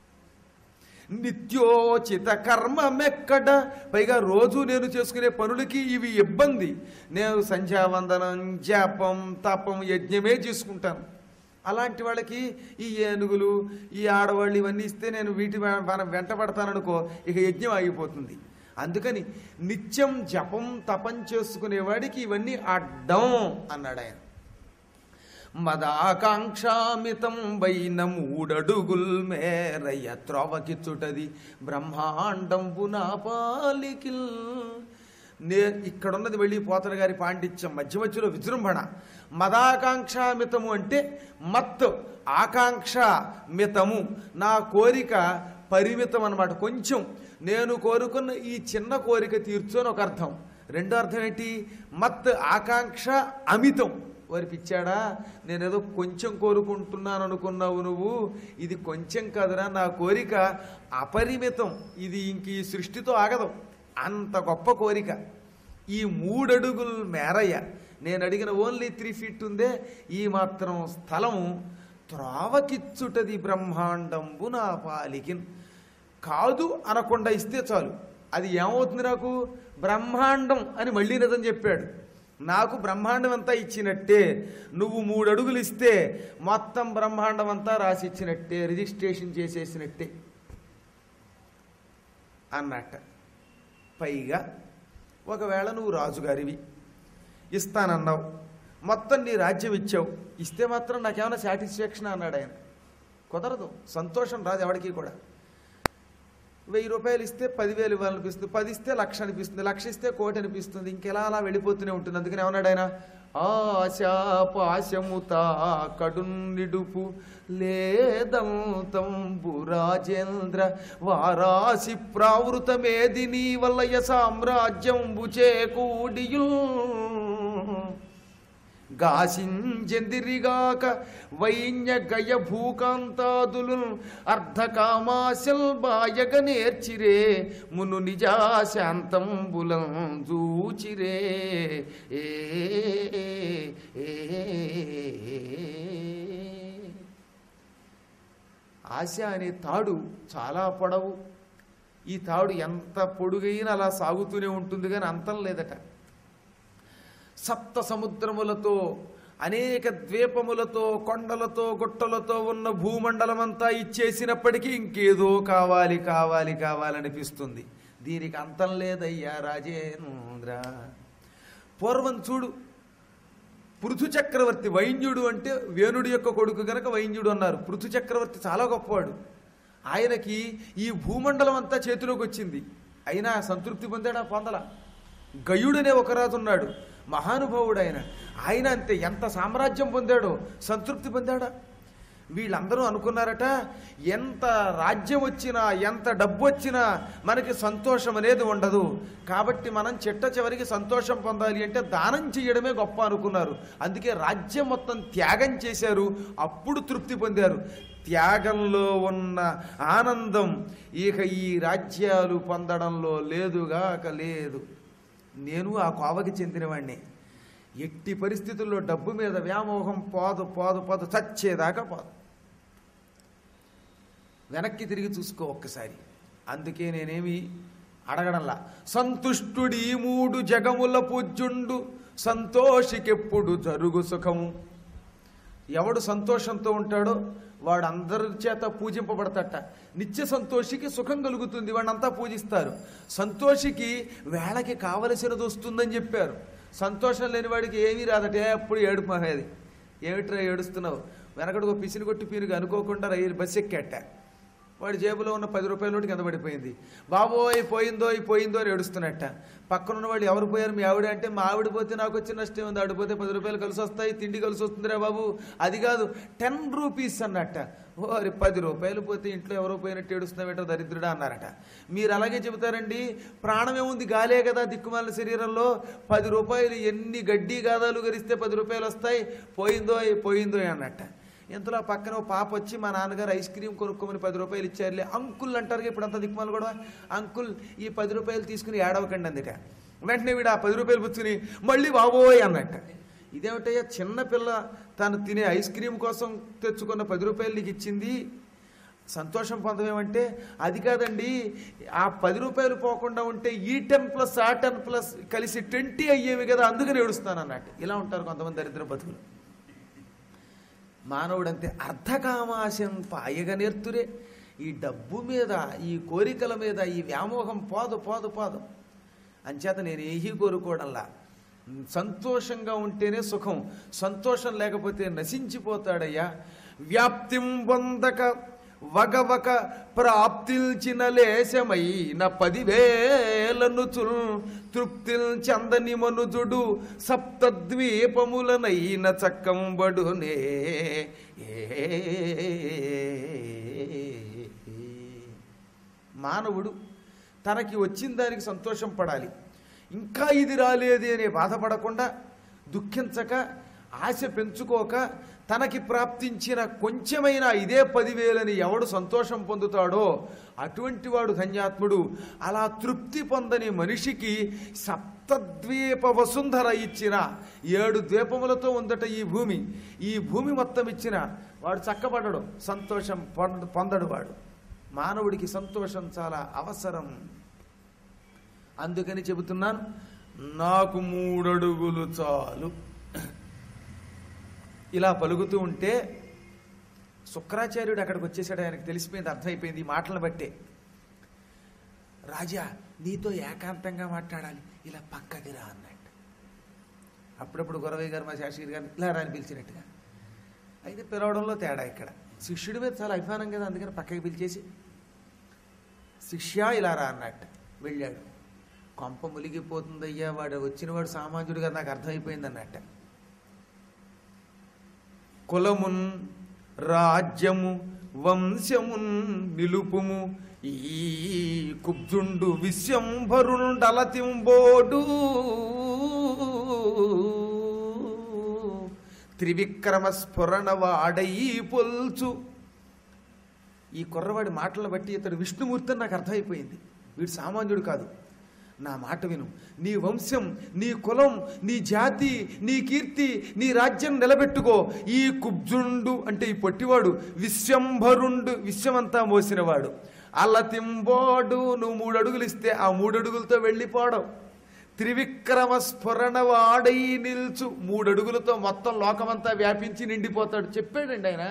A: నిత్యోచిత కర్మమెక్కడ, పైగా రోజు నేను చేసుకునే పనులకి ఇవి ఇబ్బంది. నేను సంధ్యావందనం, జపం, తపం, యజ్ఞమే చేసుకుంటాను. అలాంటి వాళ్ళకి ఈ ఏనుగులు, ఈ ఆడవాళ్ళు ఇవన్నీ ఇస్తే నేను వీటి వెంట పడతాననుకో, ఇక యజ్ఞం ఆగిపోతుంది. అందుకని నిత్యం జపం, తపం చేసుకునేవాడికి ఇవన్నీ అడ్డం అన్నాడు ఆయన. మదాకాంక్షామితం వైన మూడడుగుల్ మేరయ్య త్రోవకిచ్చుటది బ్రహ్మాండంబు నా పాలికిల్. నే ఇక్కడున్నది వెళ్ళి పోతన గారి పాండిత్యం, మధ్య మధ్యలో విజృంభణ. మదాకాంక్షామితము అంటే మత్ ఆకాంక్ష మితము, నా కోరిక పరిమితం అన్నమాట. కొంచెం నేను కోరుకున్న ఈ చిన్న కోరిక తీర్చు అని ఒక అర్థం. రెండో అర్థం ఏంటి? మత్ ఆకాంక్ష అమితం. వారి పిచ్చాడా, నేనేదో కొంచెం కోరుకుంటున్నాను అనుకున్నావు నువ్వు, ఇది కొంచెం కాదురా, నా కోరిక అపరిమితం, ఇది ఇంక ఈ సృష్టితో ఆగదు, అంత గొప్ప కోరిక. ఈ మూడడుగులు మేరయ్య, నేను అడిగిన ఓన్లీ త్రీ ఫీట్ ఉందే, ఈ మాత్రం స్థలము త్రోవకిచ్చుటది బ్రహ్మాండంబు నా పాలికిన్. కాదు అనకుండా ఇస్తే చాలు, అది ఏమవుతుంది? నాకు బ్రహ్మాండం అని మళ్ళీ నిజం చెప్పాడు. నాకు బ్రహ్మాండం అంతా ఇచ్చినట్టే, నువ్వు మూడు అడుగులు ఇస్తే మొత్తం బ్రహ్మాండం అంతా రాసి ఇచ్చినట్టే, రిజిస్ట్రేషన్ చేసేసినట్టే అన్నట్ట. పైగా ఒకవేళ నువ్వు రాజుగారివి, ఇస్తానన్నావు, మొత్తం నీ రాజ్యం ఇచ్చావు, ఇస్తే మాత్రం నాకేమైనా సాటిస్ఫాక్షన్ అన్నాడు ఆయన. కుదరదు, సంతోషం రాదు ఎవరికి కూడా. వెయ్యి రూపాయలు ఇస్తే పదివేలు ఇవ్వాలనిపిస్తుంది, పది ఇస్తే లక్ష అనిపిస్తుంది, లక్ష ఇస్తే కోటి అనిపిస్తుంది, ఇంకెలా అలా వెళ్ళిపోతూనే ఉంటుంది. అందుకని ఏమన్నాడు ఆయన? ఆశాపాశముతా కడున్నిడుపు లేదంతంబు రాజేంద్ర వారాసి ప్రావృతమేది నీ వల్లయ సామ్రాజ్యంబు చేకూడియు గాసింజందిరిగాక వైన్య గయ భూకాంతాదులు అర్ధకామాశల్ బాయగ నేర్చిరే మును నిజాశాంతంబులం జూచిరే. ఏ ఆశ అనే తాడు చాలా పొడవు. ఈ తాడు ఎంత పొడుగైనా అలా సాగుతూనే ఉంటుంది, కానీ అంతం లేదట. సప్త సముద్రములతో, అనేక ద్వీపములతో, కొండలతో, గుట్టలతో ఉన్న భూమండలమంతా ఇచ్చేసినప్పటికీ ఇంకేదో కావాలి కావాలి కావాలనిపిస్తుంది. దీనికి అంతం లేదయ్యా రాజేంద్ర. పూర్వం చూడు, పృథు చక్రవర్తి, వైన్యుడు అంటే వేణుడి యొక్క కొడుకు గనక వైన్యుడు అన్నారు. పృథు చక్రవర్తి చాలా గొప్పవాడు. ఆయనకి ఈ భూమండలం అంతా చేతిలోకి వచ్చింది, అయినా సంతృప్తి పొందాడా? పొందల. గయుడనే ఒక రాజు ఉన్నాడు, మహానుభావుడు ఆయన. ఆయన అంతే, ఎంత సామ్రాజ్యం పొందాడో, సంతృప్తి పొందాడా? వీళ్ళందరూ అనుకున్నారట, ఎంత రాజ్యం వచ్చినా ఎంత డబ్బు వచ్చినా మనకి సంతోషం అనేది ఉండదు, కాబట్టి మనం చిట్ట చివరికి సంతోషం పొందాలి అంటే దానం చేయడమే గొప్ప అనుకున్నారు. అందుకే రాజ్యం మొత్తం త్యాగం చేశారు, అప్పుడు తృప్తి పొందారు. త్యాగంలో ఉన్న ఆనందం ఇక ఈ రాజ్యాలు పొందడంలో లేదుగాక లేదు. నేను ఆ కోవకి చెందినవాడిని. ఎట్టి పరిస్థితుల్లో డబ్బు మీద వ్యామోహం పోదు పోదు పోదు చచ్చేదాకా పోదు. వెనక్కి తిరిగి చూసుకో ఒక్కసారి. అందుకే నేనేమి అడగడంలా. సంతుష్టుడి మూడు జగముల పూజ్యుండు సంతోషికెప్పుడు జరుగు సుఖము. ఎవడు సంతోషంతో ఉంటాడో వాడు అందరి చేత పూజింపబడతట. నిత్య సంతోషికి సుఖం కలుగుతుంది, వాడినంతా పూజిస్తారు. సంతోషికి వేళకి కావలసినది వస్తుందని చెప్పారు. సంతోషం లేని వాడికి ఏమీ రాదట, ఎప్పుడు ఏడుపు అనేది. ఏమిట్రా ఏడుస్తున్నావు? వెనకడుగు పిసిని కొట్టి పీరుగా అనుకోకుండా రైలు బస్సు ఎక్కేట, వాడి జేబులో ఉన్న పది రూపాయల నోటి కింద పడిపోయింది. బాబోయ్ పోయిందో పోయిందో అని ఏడుస్తున్నట్ట. పక్కనున్న వాళ్ళు ఎవరు పోయారు? మీ ఆవిడ అంటే, మా ఆవిడ పోతే నాకు వచ్చిన నష్టం ఉంది, ఆవిడపోతే పది రూపాయలు కలిసి వస్తాయి, తిండి కలిసి వస్తుందిరా బాబు. అది కాదు, టెన్ రూపీస్ అన్నట్ట. ఓరి పది రూపాయలు పోతే ఇంట్లో ఎవరో పోయినట్టు ఏడుస్తున్నావేటో దరిద్రుడా అన్నారట. మీరు అలాగే చెబుతారండి, ప్రాణం ఏముంది, గాలే కదా దిక్కుమాలిన శరీరంలో. పది రూపాయలు ఎన్ని గడ్డి గాదాలు గరిస్తే పది రూపాయలు వస్తాయి, పోయిందో పోయిందో అన్నట్ట. ఇంతలో పక్కన ఓ పాప వచ్చి, మా నాన్నగారు ఐస్ క్రీమ్ కొనుక్కోమని పది రూపాయలు ఇచ్చారులే. అంకుల్ అంటారు ఇప్పుడు అంత దిక్కుమాలు కూడా. అంకుల్ ఈ పది రూపాయలు తీసుకుని ఏడవకండి అందుక. వెంటనే వీడు ఆ పది రూపాయలు పుచ్చుకుని మళ్ళీ బాబోయ్ అన్నట్ట. ఇదేమిటయ్యా, చిన్నపిల్ల తను తినే ఐస్ క్రీమ్ కోసం తెచ్చుకున్న పది రూపాయలు నీకు ఇచ్చింది, సంతోషం పొందమేమంటే అది కాదండి, ఆ పది రూపాయలు పోకుండా ఉంటే ఈ టెన్ ప్లస్ ఆ టెన్ ప్లస్ కలిసి ట్వంటీ అయ్యేవి కదా, అందుకని ఏడుస్తాను అన్నట్టు. ఇలా ఉంటారు కొంతమంది దరిద్ర బతుకులు. మానవుడంతే, అర్ధకామాశం పాయగ నేర్తురే. ఈ డబ్బు మీద, ఈ కోరికల మీద ఈ వ్యామోహం పోదు పోదు పోదు. అంచేత నేను ఏహీ కోరుకోవడంలా. సంతోషంగా ఉంటేనే సుఖం, సంతోషం లేకపోతే నశించిపోతాడయ్యా. వ్యాప్తిం పొందక వగవక ప్రాప్తిల్చిన లేశమైన పదివేలను చుల్ తృప్తిల్ చందని మనుజుడు సప్తద్వీపములనైన చక్కంబడునే. మానవుడు తనకి వచ్చిన దానికి సంతోషం పడాలి, ఇంకా ఇది రాలేది అనే బాధపడకుండా, దుఃఖించక, ఆశ పెంచుకోక, తనకి ప్రాప్తించిన కొంచెమైనా ఇదే పదివేలని ఎవడు సంతోషం పొందుతాడో అటువంటి వాడు ధన్యాత్ముడు. అలా తృప్తి పొందని మనిషికి సప్తద్వీప వసుంధర ఇచ్చిన, ఏడు ద్వీపములతో ఉందట ఈ భూమి, ఈ భూమి మొత్తం ఇచ్చిన వాడు చక్కబడడు, సంతోషం పొందడు వాడు. మానవుడికి సంతోషం చాలా అవసరం. అందుకని చెబుతున్నాను, నాకు మూడడుగులు చాలు. ఇలా పలుకుతూ ఉంటే శుక్రాచార్యుడు అక్కడికి వచ్చేసాడు. ఆయనకు తెలిసిపోయింది, అర్థమైపోయింది ఈ మాటలను బట్టే. రాజా, నీతో ఏకాంతంగా మాట్లాడాలి, ఇలా పక్కకి రా అన్నట్టు. అప్పుడప్పుడు గురవయ్య గారు మా శాస్త్రి గారిని ఇలా రాని పిలిచినట్టుగా. అయితే పిలవడంలో తేడా. ఇక్కడ శిష్యుడి మీద చాలా అభిమానం కదా, అందుకని పక్కకి పిలిచేసి శిష్య ఇలా రా అన్నట్టు వెళ్ళాడు. కొంప ములిగిపోతుందయ్యా, వాడు వచ్చినవాడు సామాన్యుడు కదా, నాకు అర్థమైపోయింది అన్నట్ట. కులమున్ రాజ్యము వంశమున్ నిలుపుము ఈ కుబ్జుండు విశ్వంభరుండలతింబోడు త్రివిక్రమ స్ఫురణ వాడై పొల్చు. ఈ కుర్రవాడి మాటలను బట్టి ఇతడు విష్ణుమూర్తి అని నాకు అర్థమైపోయింది. వీడు సామాన్యుడు కాదు. నా మాట విను, నీ వంశం, నీ కులం, నీ జాతి, నీ కీర్తి, నీ రాజ్యం నిలబెట్టుకో. ఈ కుబ్జుండు అంటే ఈ పొట్టివాడు విశ్వంభరుండు, విశ్వమంతా మోసినవాడు. అల్లతింబోడు, నువ్వు మూడు అడుగులు ఇస్తే ఆ మూడు అడుగులతో వెళ్ళిపోవడం. త్రివిక్రమ స్ఫురణ వాడై నిల్చు, మూడు అడుగులతో మొత్తం లోకమంతా వ్యాపించి నిండిపోతాడు. చెప్పాడండి ఆయన,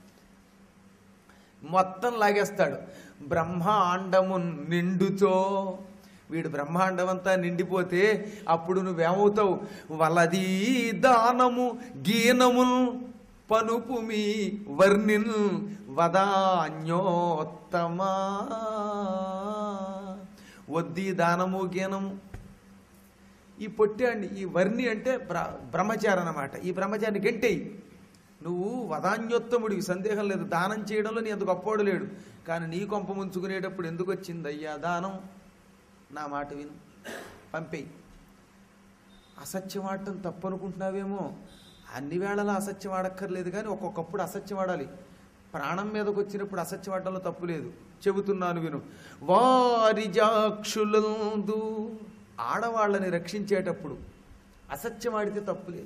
A: మొత్తం లాగేస్తాడు. బ్రహ్మాండము నిండుతో, వీడు బ్రహ్మాండం అంతా నిండిపోతే అప్పుడు నువ్వేమవుతావు? వలదీ దానము గీనముల్ పనుపుమి వర్ణిన్ వదాన్యోత్తమా. వద్దీ దానము గీనము. ఈ పొట్టి అండి, ఈ వర్ణి అంటే బ్ర బ్రహ్మచారి అన్నమాట. ఈ బ్రహ్మచారిని గంటేయి, నువ్వు వదాన్యోత్తముడివి, సందేహం లేదు. దానం చేయడంలో నీ అంత గొప్పవాడు లేడు. కానీ నీ కొంప ముంచుకునేటప్పుడు ఎందుకు వచ్చింది అయ్యా దానం? నా మాట విను, పంపేయి. అసత్యం ఆడటం తప్పు అనుకుంటున్నావేమో. అన్ని వేళలా అసత్యం ఆడక్కర్లేదు, కానీ ఒక్కొక్కప్పుడు అసత్యం ఆడాలి. ప్రాణం మీదకి వచ్చినప్పుడు అసత్యం ఆడటంలో తప్పు లేదు. చెబుతున్నాను విను. వారిజాక్షులందు, ఆడవాళ్ళని రక్షించేటప్పుడు అసత్యం ఆడితే తప్పు లేదు.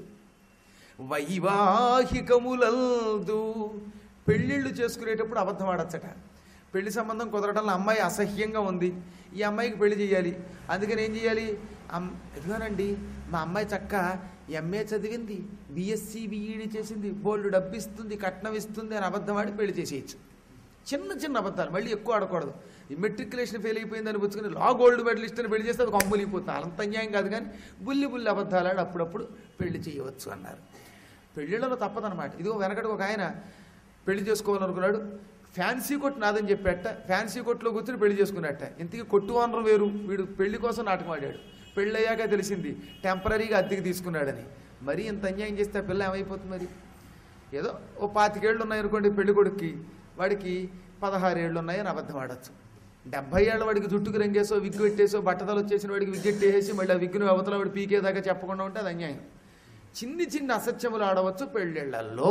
A: వైవాహికములందు, పెళ్ళిళ్ళు చేసుకునేటప్పుడు అబద్ధం ఆడచ్చట. పెళ్లి సంబంధం కుదరడంలో అమ్మాయి అసహ్యంగా ఉంది, ఈ అమ్మాయికి పెళ్లి చేయాలి, అందుకని ఏం చేయాలి? అమ్ ఎదుగానండి మా అమ్మాయి చక్క ఎంఏ చదివింది, బిఎస్సి బిఈడి చేసింది, బోల్డ్ డబ్బు ఇస్తుంది, కట్నం ఇస్తుంది అని అబద్ధం ఆడి పెళ్లి చేసేయచ్చు. చిన్న చిన్న అబద్ధాలు, మళ్ళీ ఎక్కువ ఆడకూడదు. ఈ మెట్రికులేషన్ ఫెయిల్ అయిపోయిందని పుచ్చుకుని లా గోల్డ్ మెడల్ ఇష్టని పెళ్లి చేస్తే అది కొమ్ములిపోతుంది. అంత అన్యాయం కాదు, కానీ బుల్లి బుల్లి అబద్ధాలు ఆడి అప్పుడప్పుడు పెళ్లి చేయవచ్చు అన్నారు. పెళ్ళిళ్ళలో తప్పదనమాట. ఇదిగో వెనకటి ఒక ఆయన పెళ్లి చేసుకోవాలనుకున్నాడు, ఫ్యాన్సీ కొట్టు నాదని చెప్పేట, ఫ్యాన్సీ కొట్టులో కూర్చొని పెళ్లి చేసుకున్నట్ట. ఇంతకీ కొట్టు వానరం వేరు, వీడు పెళ్లి కోసం నాటకం ఆడాడు. పెళ్ళి అయ్యాక తెలిసింది టెంపరీగా అద్దెకి తీసుకున్నాడని. మరీ ఇంత అన్యాయం చేస్తే ఆ పిల్ల ఏమైపోతుంది? మరి ఏదో ఓ పాతికేళ్ళు ఉన్నాయనుకోండి పెళ్లి కొడుక్కి, వాడికి పదహారేళ్ళు ఉన్నాయని అబద్ధం ఆడచ్చు. డెబ్బై ఏళ్ళ వాడికి జుట్టుకు రంగేసో విగ్గు పెట్టేసో బట్టతలు వచ్చేసిన వాడికి విగ్గెట్టేసి మళ్ళీ ఆ విగ్గును అవతల వాడు పీకేదాకా చెప్పకుండా ఉంటే అది అన్యాయం. చిన్ని చిన్ని అసత్యములు ఆడవచ్చు పెళ్ళిళ్లలో.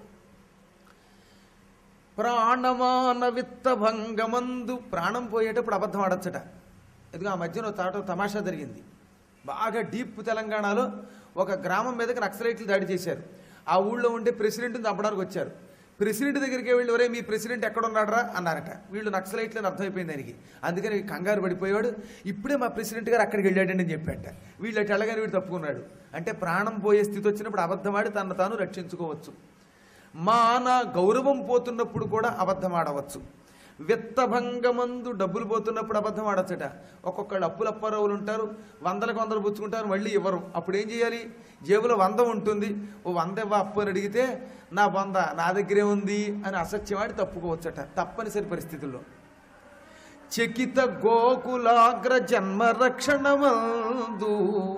A: ప్రాణమాన విత్త భంగమందు, ప్రాణం పోయేటప్పుడు అబద్ధం ఆడచ్చట. ఇదిగో ఆ మధ్యన తాట తమాషా జరిగింది. బాగా డీప్ తెలంగాణలో ఒక గ్రామం మీదకి నక్సలైట్లు దాడి చేశారు. ఆ ఊళ్ళో ఉండే ప్రెసిడెంట్ని చంపడానికి వచ్చారు. ప్రెసిడెంట్ దగ్గరికి వెళ్ళి వరే మీ ప్రెసిడెంట్ ఎక్కడున్నాడరా అన్నారట. వీళ్ళు నక్సలైట్లని అర్థమైపోయింది దానికి. అందుకని కంగారు పడిపోయాడు. ఇప్పుడే మా ప్రెసిడెంట్ గారు అక్కడికి వెళ్ళాడని అని చెప్పాట. వీళ్ళు అటు వెళ్ళగానే వీడు తప్పుకున్నాడు. అంటే ప్రాణం పోయే స్థితి వచ్చినప్పుడు అబద్ధమాడి తను తాను రక్షించుకోవచ్చు. మాన గౌరవం పోతున్నప్పుడు కూడా అబద్ధం ఆడవచ్చు. విత్తభంగమందు డబ్బులు పోతున్నప్పుడు అబద్ధం ఆడచ్చట. ఒక్కొక్కళ్ళు అప్పులు అప్పారవులు ఉంటారు, వందలకు వందలు పుచ్చుకుంటారు, మళ్ళీ ఇవ్వరు. అప్పుడు ఏం చేయాలి? జేబులో వంద ఉంటుంది, ఓ వంద ఇవ్వ అప్పు అని అడిగితే నా వంద నా దగ్గరే ఉంది అని అసత్యమాడి తప్పుకోవచ్చట తప్పనిసరి పరిస్థితుల్లో. చకిత గోకులాగ్ర జన్మ రక్షణమందు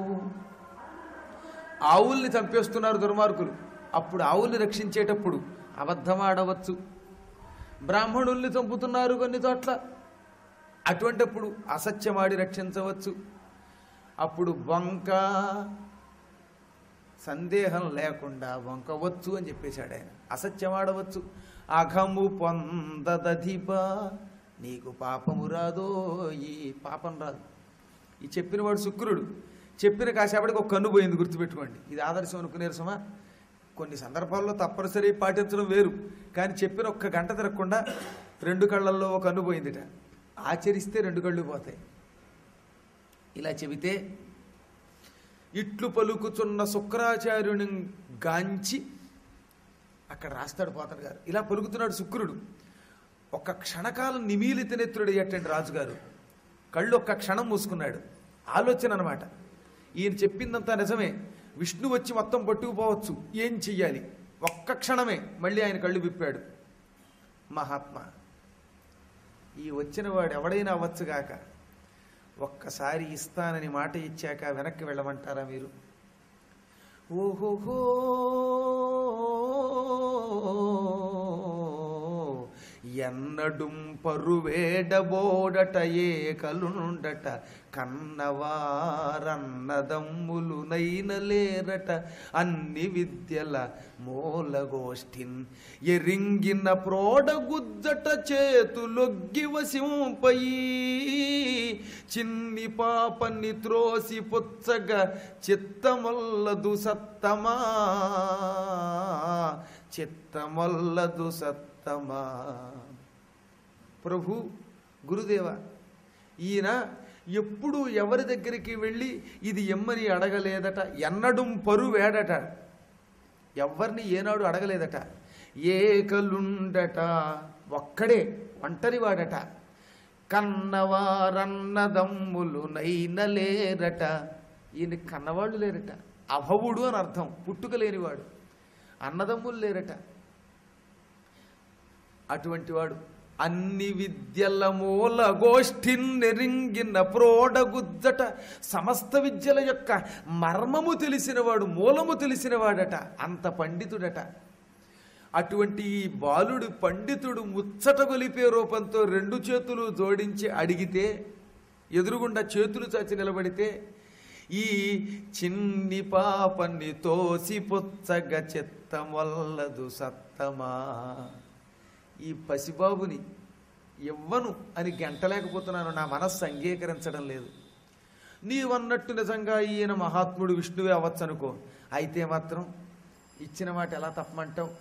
A: ఆవుల్ని చంపేస్తున్నారు దుర్మార్గులు. అప్పుడు ఆవుల్ని రక్షించేటప్పుడు అబద్ధం ఆడవచ్చు. బ్రాహ్మణుల్ని చంపుతున్నారు కొన్ని చోట్ల, అటువంటిప్పుడు అసత్యమాడి రక్షించవచ్చు. అప్పుడు వంక సందేహం లేకుండా వంకవచ్చు అని చెప్పేశాడు ఆయన. అసత్యమాడవచ్చు. అఘము పొందదధిప, నీకు పాపము రాదో, ఈ పాపం రాదు. ఈ చెప్పినవాడు శుక్రుడు. చెప్పిన కాసేపటికి ఒక కన్ను పోయింది, గుర్తుపెట్టుకోండి. ఇది ఆదర్శం అనుకునే సుమా. కొన్ని సందర్భాల్లో తప్పనిసరి పాటించడం వేరు, కానీ చెప్పిన ఒక్క గంట తిరగకుండా రెండు కళ్ళల్లో ఒక కన్ను పోయిందిట. ఆచరిస్తే రెండు కళ్ళు పోతాయి. ఇలా చెబితే ఇట్లు పలుకుచున్న శుక్రాచార్యుని గాంచి అక్కడ రాస్తాడు పోతన గారు. ఇలా పలుకుతున్నాడు శుక్రుడు. ఒక్క క్షణకాలం నిమీలిత నేత్రుడు అయ్యేటండి రాజుగారు. కళ్ళు ఒక్క క్షణం మూసుకున్నాడు. ఆలోచన అనమాట. ఈయన చెప్పిందంతా నిజమే, విష్ణు వచ్చి మొత్తం పట్టుకుపోవచ్చు, ఏం చెయ్యాలి? ఒక్క క్షణమే మళ్ళీ ఆయన కళ్ళు విప్పాడు. మహాత్మా, ఈ వచ్చిన వాడు ఎవడైనా అవ్వచ్చుగాక, ఒక్కసారి ఇస్తానని మాట ఇచ్చాక వెనక్కి వెళ్ళమంటారా మీరు? ఓహోహో ఎన్నడుం పరువేడబోడట ఏ కలుండట కన్నవారన్నదమ్ములు నైనలేరట అన్ని విద్యల మూలగోష్ఠిన్ ఎరింగిన ప్రోడగుజ్జట చేతులొగ్గి వసింపయి చిన్ని పాపని త్రోసి పుచ్చగ చిత్తమల్లదు సత్తమా చిత్తమల్లదు సత్తమా. ప్రభు గురుదేవ, ఈయన ఎప్పుడు ఎవరి దగ్గరికి వెళ్ళి ఇది ఎమ్మని అడగలేదట. ఎన్నడుం పరువేడట, ఎవరిని ఏనాడు అడగలేదట. ఏకలుండట, ఒక్కడే ఒంటరివాడట. కన్నవారన్నదమ్ములు నైనలేరట, ఈయన కన్నవాళ్ళు లేరట. అభవుడు అని అర్థం, పుట్టుక లేనివాడు. అన్నదమ్ములు లేరట. అటువంటి వాడు అన్ని విద్యల మూల గోష్ఠిన్నెరింగిన ప్రోడగుజ్జట, సమస్త విద్యల యొక్క మర్మము తెలిసినవాడు, మూలము తెలిసినవాడట, అంత పండితుడట. అటువంటి ఈ బాలుడు పండితుడు ముచ్చట గొలిపే రూపంతో రెండు చేతులు జోడించి అడిగితే, ఎదురుగుండా చేతులు చాచి నిలబడితే, ఈ చిన్ని పాపని తోసి పుచ్చగ చిత్తమల్లదు సత్తమా, ఈ పసిబాబుని ఇవ్వను అని గంటలేకపోతున్నాను, నా మనస్సు అంగీకరించడం లేదు. నీవన్నట్టు నిజంగా ఈయన మహాత్ముడు విష్ణువే అవ్వచ్చు అనుకో, అయితే మాత్రం ఇచ్చిన మాట ఎలా తప్పమంటావు?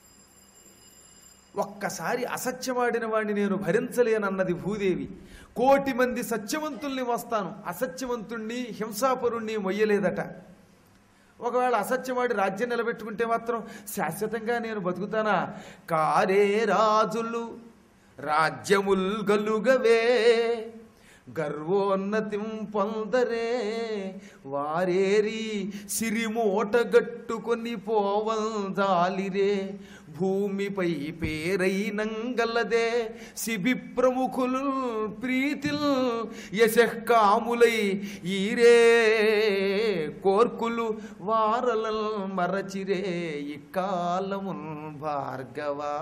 A: ఒక్కసారి అసత్యమాడిన వాడిని నేను భరించలేనన్నది భూదేవి. కోటి మంది సత్యవంతుల్ని వస్తాను, అసత్యవంతుణ్ణి హింసాపరుణ్ణి మొయ్యలేదట. ఒకవేళ అసత్యమాడి రాజ్యం నిలబెట్టుకుంటే మాత్రం శాశ్వతంగా నేను బతుకుతానా? కారే రాజులు రాజ్యముల్ గలుగవే గర్వోన్నతిం పొందరే వారేరి సిరిమూట గట్టుకొని పోవంజాలిరే భూమిపై పేరైనంగలదే శిబి ప్రముఖులు ప్రీతిల్ యశకాములై ఈరే కోర్కులు వారలల్ మరచిరే ఇక్కాలమున్ భార్గవా.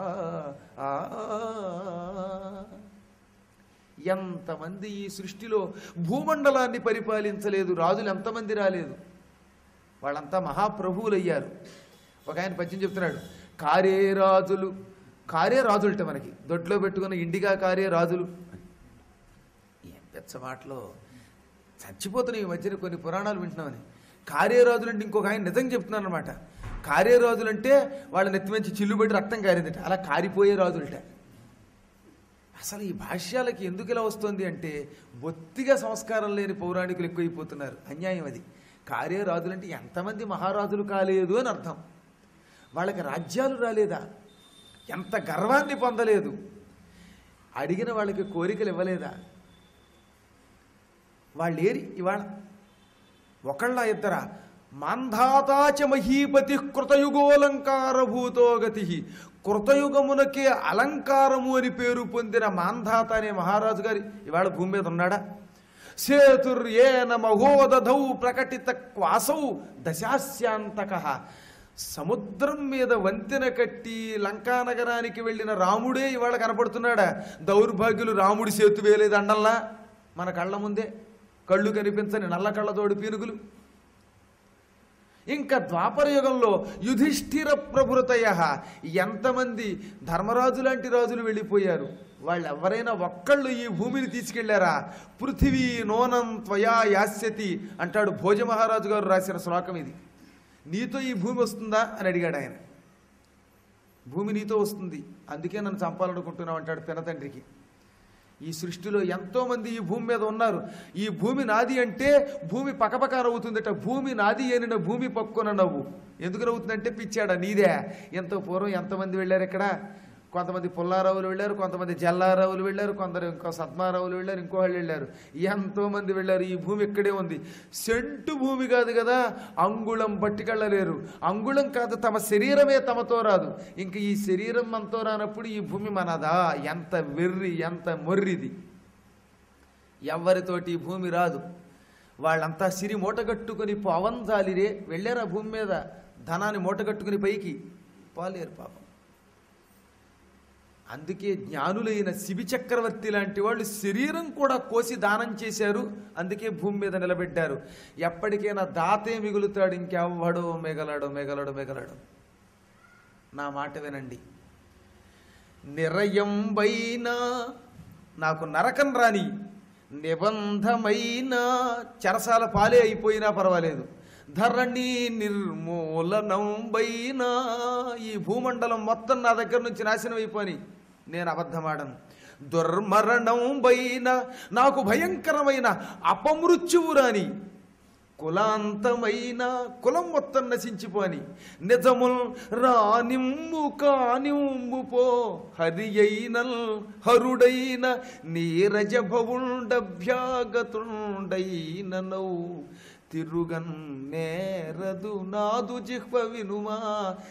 A: ఎంతమంది ఈ సృష్టిలో భూమండలాన్ని పరిపాలించలేదు, రాజులు ఎంతమంది రాలేదు, వాళ్ళంతా మహాప్రభువులయ్యారు. ఒక ఆయన పద్యం చెప్తున్నాడు, కారే రాజులు, కారే రాజులట మనకి దొడ్లో పెట్టుకున్న ఇండిగా కారే రాజులు. ఏం పెచ్చ మాటలో చచ్చిపోతున్నాయి ఈ మధ్యన కొన్ని పురాణాలు వింటున్నామని. కారే రాజులు అంటే ఇంకొక ఆయన నిజంగా చెప్తున్నాను అనమాట. కారే రాజులు అంటే వాళ్ళ నెత్తిమంచి చిల్లుబడి రక్తం కారిందట, అలా కారిపోయే రాజులట. అసలు ఈ భాష్యాలకి ఎందుకు ఇలా వస్తుంది అంటే బొత్తిగా సంస్కారం లేని పౌరాణికులు ఎక్కువైపోతున్నారు. అన్యాయం అది. కారే రాజులంటే ఎంతమంది మహారాజులు కాలేదు అని అర్థం. వాళ్ళకి రాజ్యాలు రాలేదా, ఎంత గర్వాన్ని పొందలేదు. అడిగిన వాళ్ళకి కోరికలు ఇవ్వలేదా? వాళ్ళు ఏరి ఇవాళ ఒకళ్ళ ఇద్దరా? మాంధాతాచ మహీపతి కృతయుగోలంకారభూతో గతి. కృతయుగమునకే అలంకారము అని పేరు పొందిన మాంధాత అనే మహారాజు గారి ఇవాళ భూమి మీద ఉన్నాడా? సేతుర్యేన మహోదధౌ ప్రకటిత క్వాసౌ దశాస్యాంతక. సముద్రం మీద వంతెన కట్టి లంకానగరానికి వెళ్ళిన రాముడే ఇవాళ కనపడుతున్నాడా? దౌర్భాగ్యులు రాముడి సేతు వేలేదు అండల్లా మన కళ్ళ ముందే, కళ్ళు కనిపించని నల్ల కళ్ళతోడు పీనుగులు. ఇంకా ద్వాపర యుగంలో యుధిష్ఠిర ప్రభృతయ, ఎంతమంది ధర్మరాజు లాంటి రాజులు వెళ్ళిపోయారు. వాళ్ళు ఎవరైనా ఒక్కళ్ళు ఈ భూమిని తీసుకెళ్లారా? పృథివీ నోనం త్వయా యాస్యతి అంటాడు భోజ మహారాజు గారు రాసిన శ్లోకం ఇది. నీతో ఈ భూమి వస్తుందా అని అడిగాడు ఆయన. భూమి నీతో వస్తుంది, అందుకే నన్ను చంపాలనుకుంటున్నావు అంటాడు పినతండ్రికి. ఈ సృష్టిలో ఎంతోమంది ఈ భూమి మీద ఉన్నారు. ఈ భూమి నాది అంటే భూమి పకపక నవ్వుతుందట. భూమి నాది అనిన భూమి పక్కున నవ్వు. ఎందుకు నవ్వుతుందంటే పిచ్చాడా నీదే. ఎంతో పూర్వం ఎంతమంది వెళ్ళారు ఇక్కడ? కొంతమంది పుల్లారావులు వెళ్ళారు, కొంతమంది జల్లారావులు వెళ్ళారు, కొందరు ఇంకో సద్మారావులు వెళ్ళారు, ఇంకో వాళ్ళు వెళ్ళారు, ఎంతోమంది వెళ్ళారు. ఈ భూమి ఇక్కడే ఉంది. సెంటు భూమి కాదు కదా, అంగుళం పట్టుకెళ్ళలేరు. అంగుళం కాదు, తమ శరీరమే తమతో రాదు. ఇంక ఈ శరీరం మనతో రానప్పుడు ఈ భూమి మనదా? ఎంత వెర్రి, ఎంత మొర్రిది. ఎవరితోటి ఈ భూమి రాదు. వాళ్ళంతా సిరి మూటగట్టుకుని పవంజాలిరే వెళ్ళారు ఆ భూమి మీద. ధనాన్ని మూటగట్టుకుని పైకి పోలేరు పాపం. అందుకే జ్ఞానులైన శిబి చక్రవర్తి లాంటి వాళ్ళు శరీరం కూడా కోసి దానం చేశారు. అందుకే భూమి మీద నిలబెట్టారు. ఎప్పటికైనా దాతే మిగులుతాడు, ఇంకెవ్వడో మిగలడు మిగలడు మిగలడు. నా మాట వినండి. నిరయంబైనా నాకు నరకం రాని, నిబంధమైన చెరసాల పాలే అయిపోయినా పర్వాలేదు. ధరణి నిర్మూలనంబైనా ఈ భూమండలం మొత్తం నా దగ్గర నుంచి నాశనం అయిపోని నేను అబద్ధమాడను. దుర్మరణం బైన నాకు భయంకరమైన అపమృత్యువు రాని, కులాంతమైన కులం మొత్తం నశించిపోని, నిజముల్ రానిమ్ము కానిమ్ము పో హరి అయినల్ హరుడైన నీరజ భవుండభ్యాగతుండైన నౌ తిరుగన్ నేరదు నాదు జిహ్వ వినుమా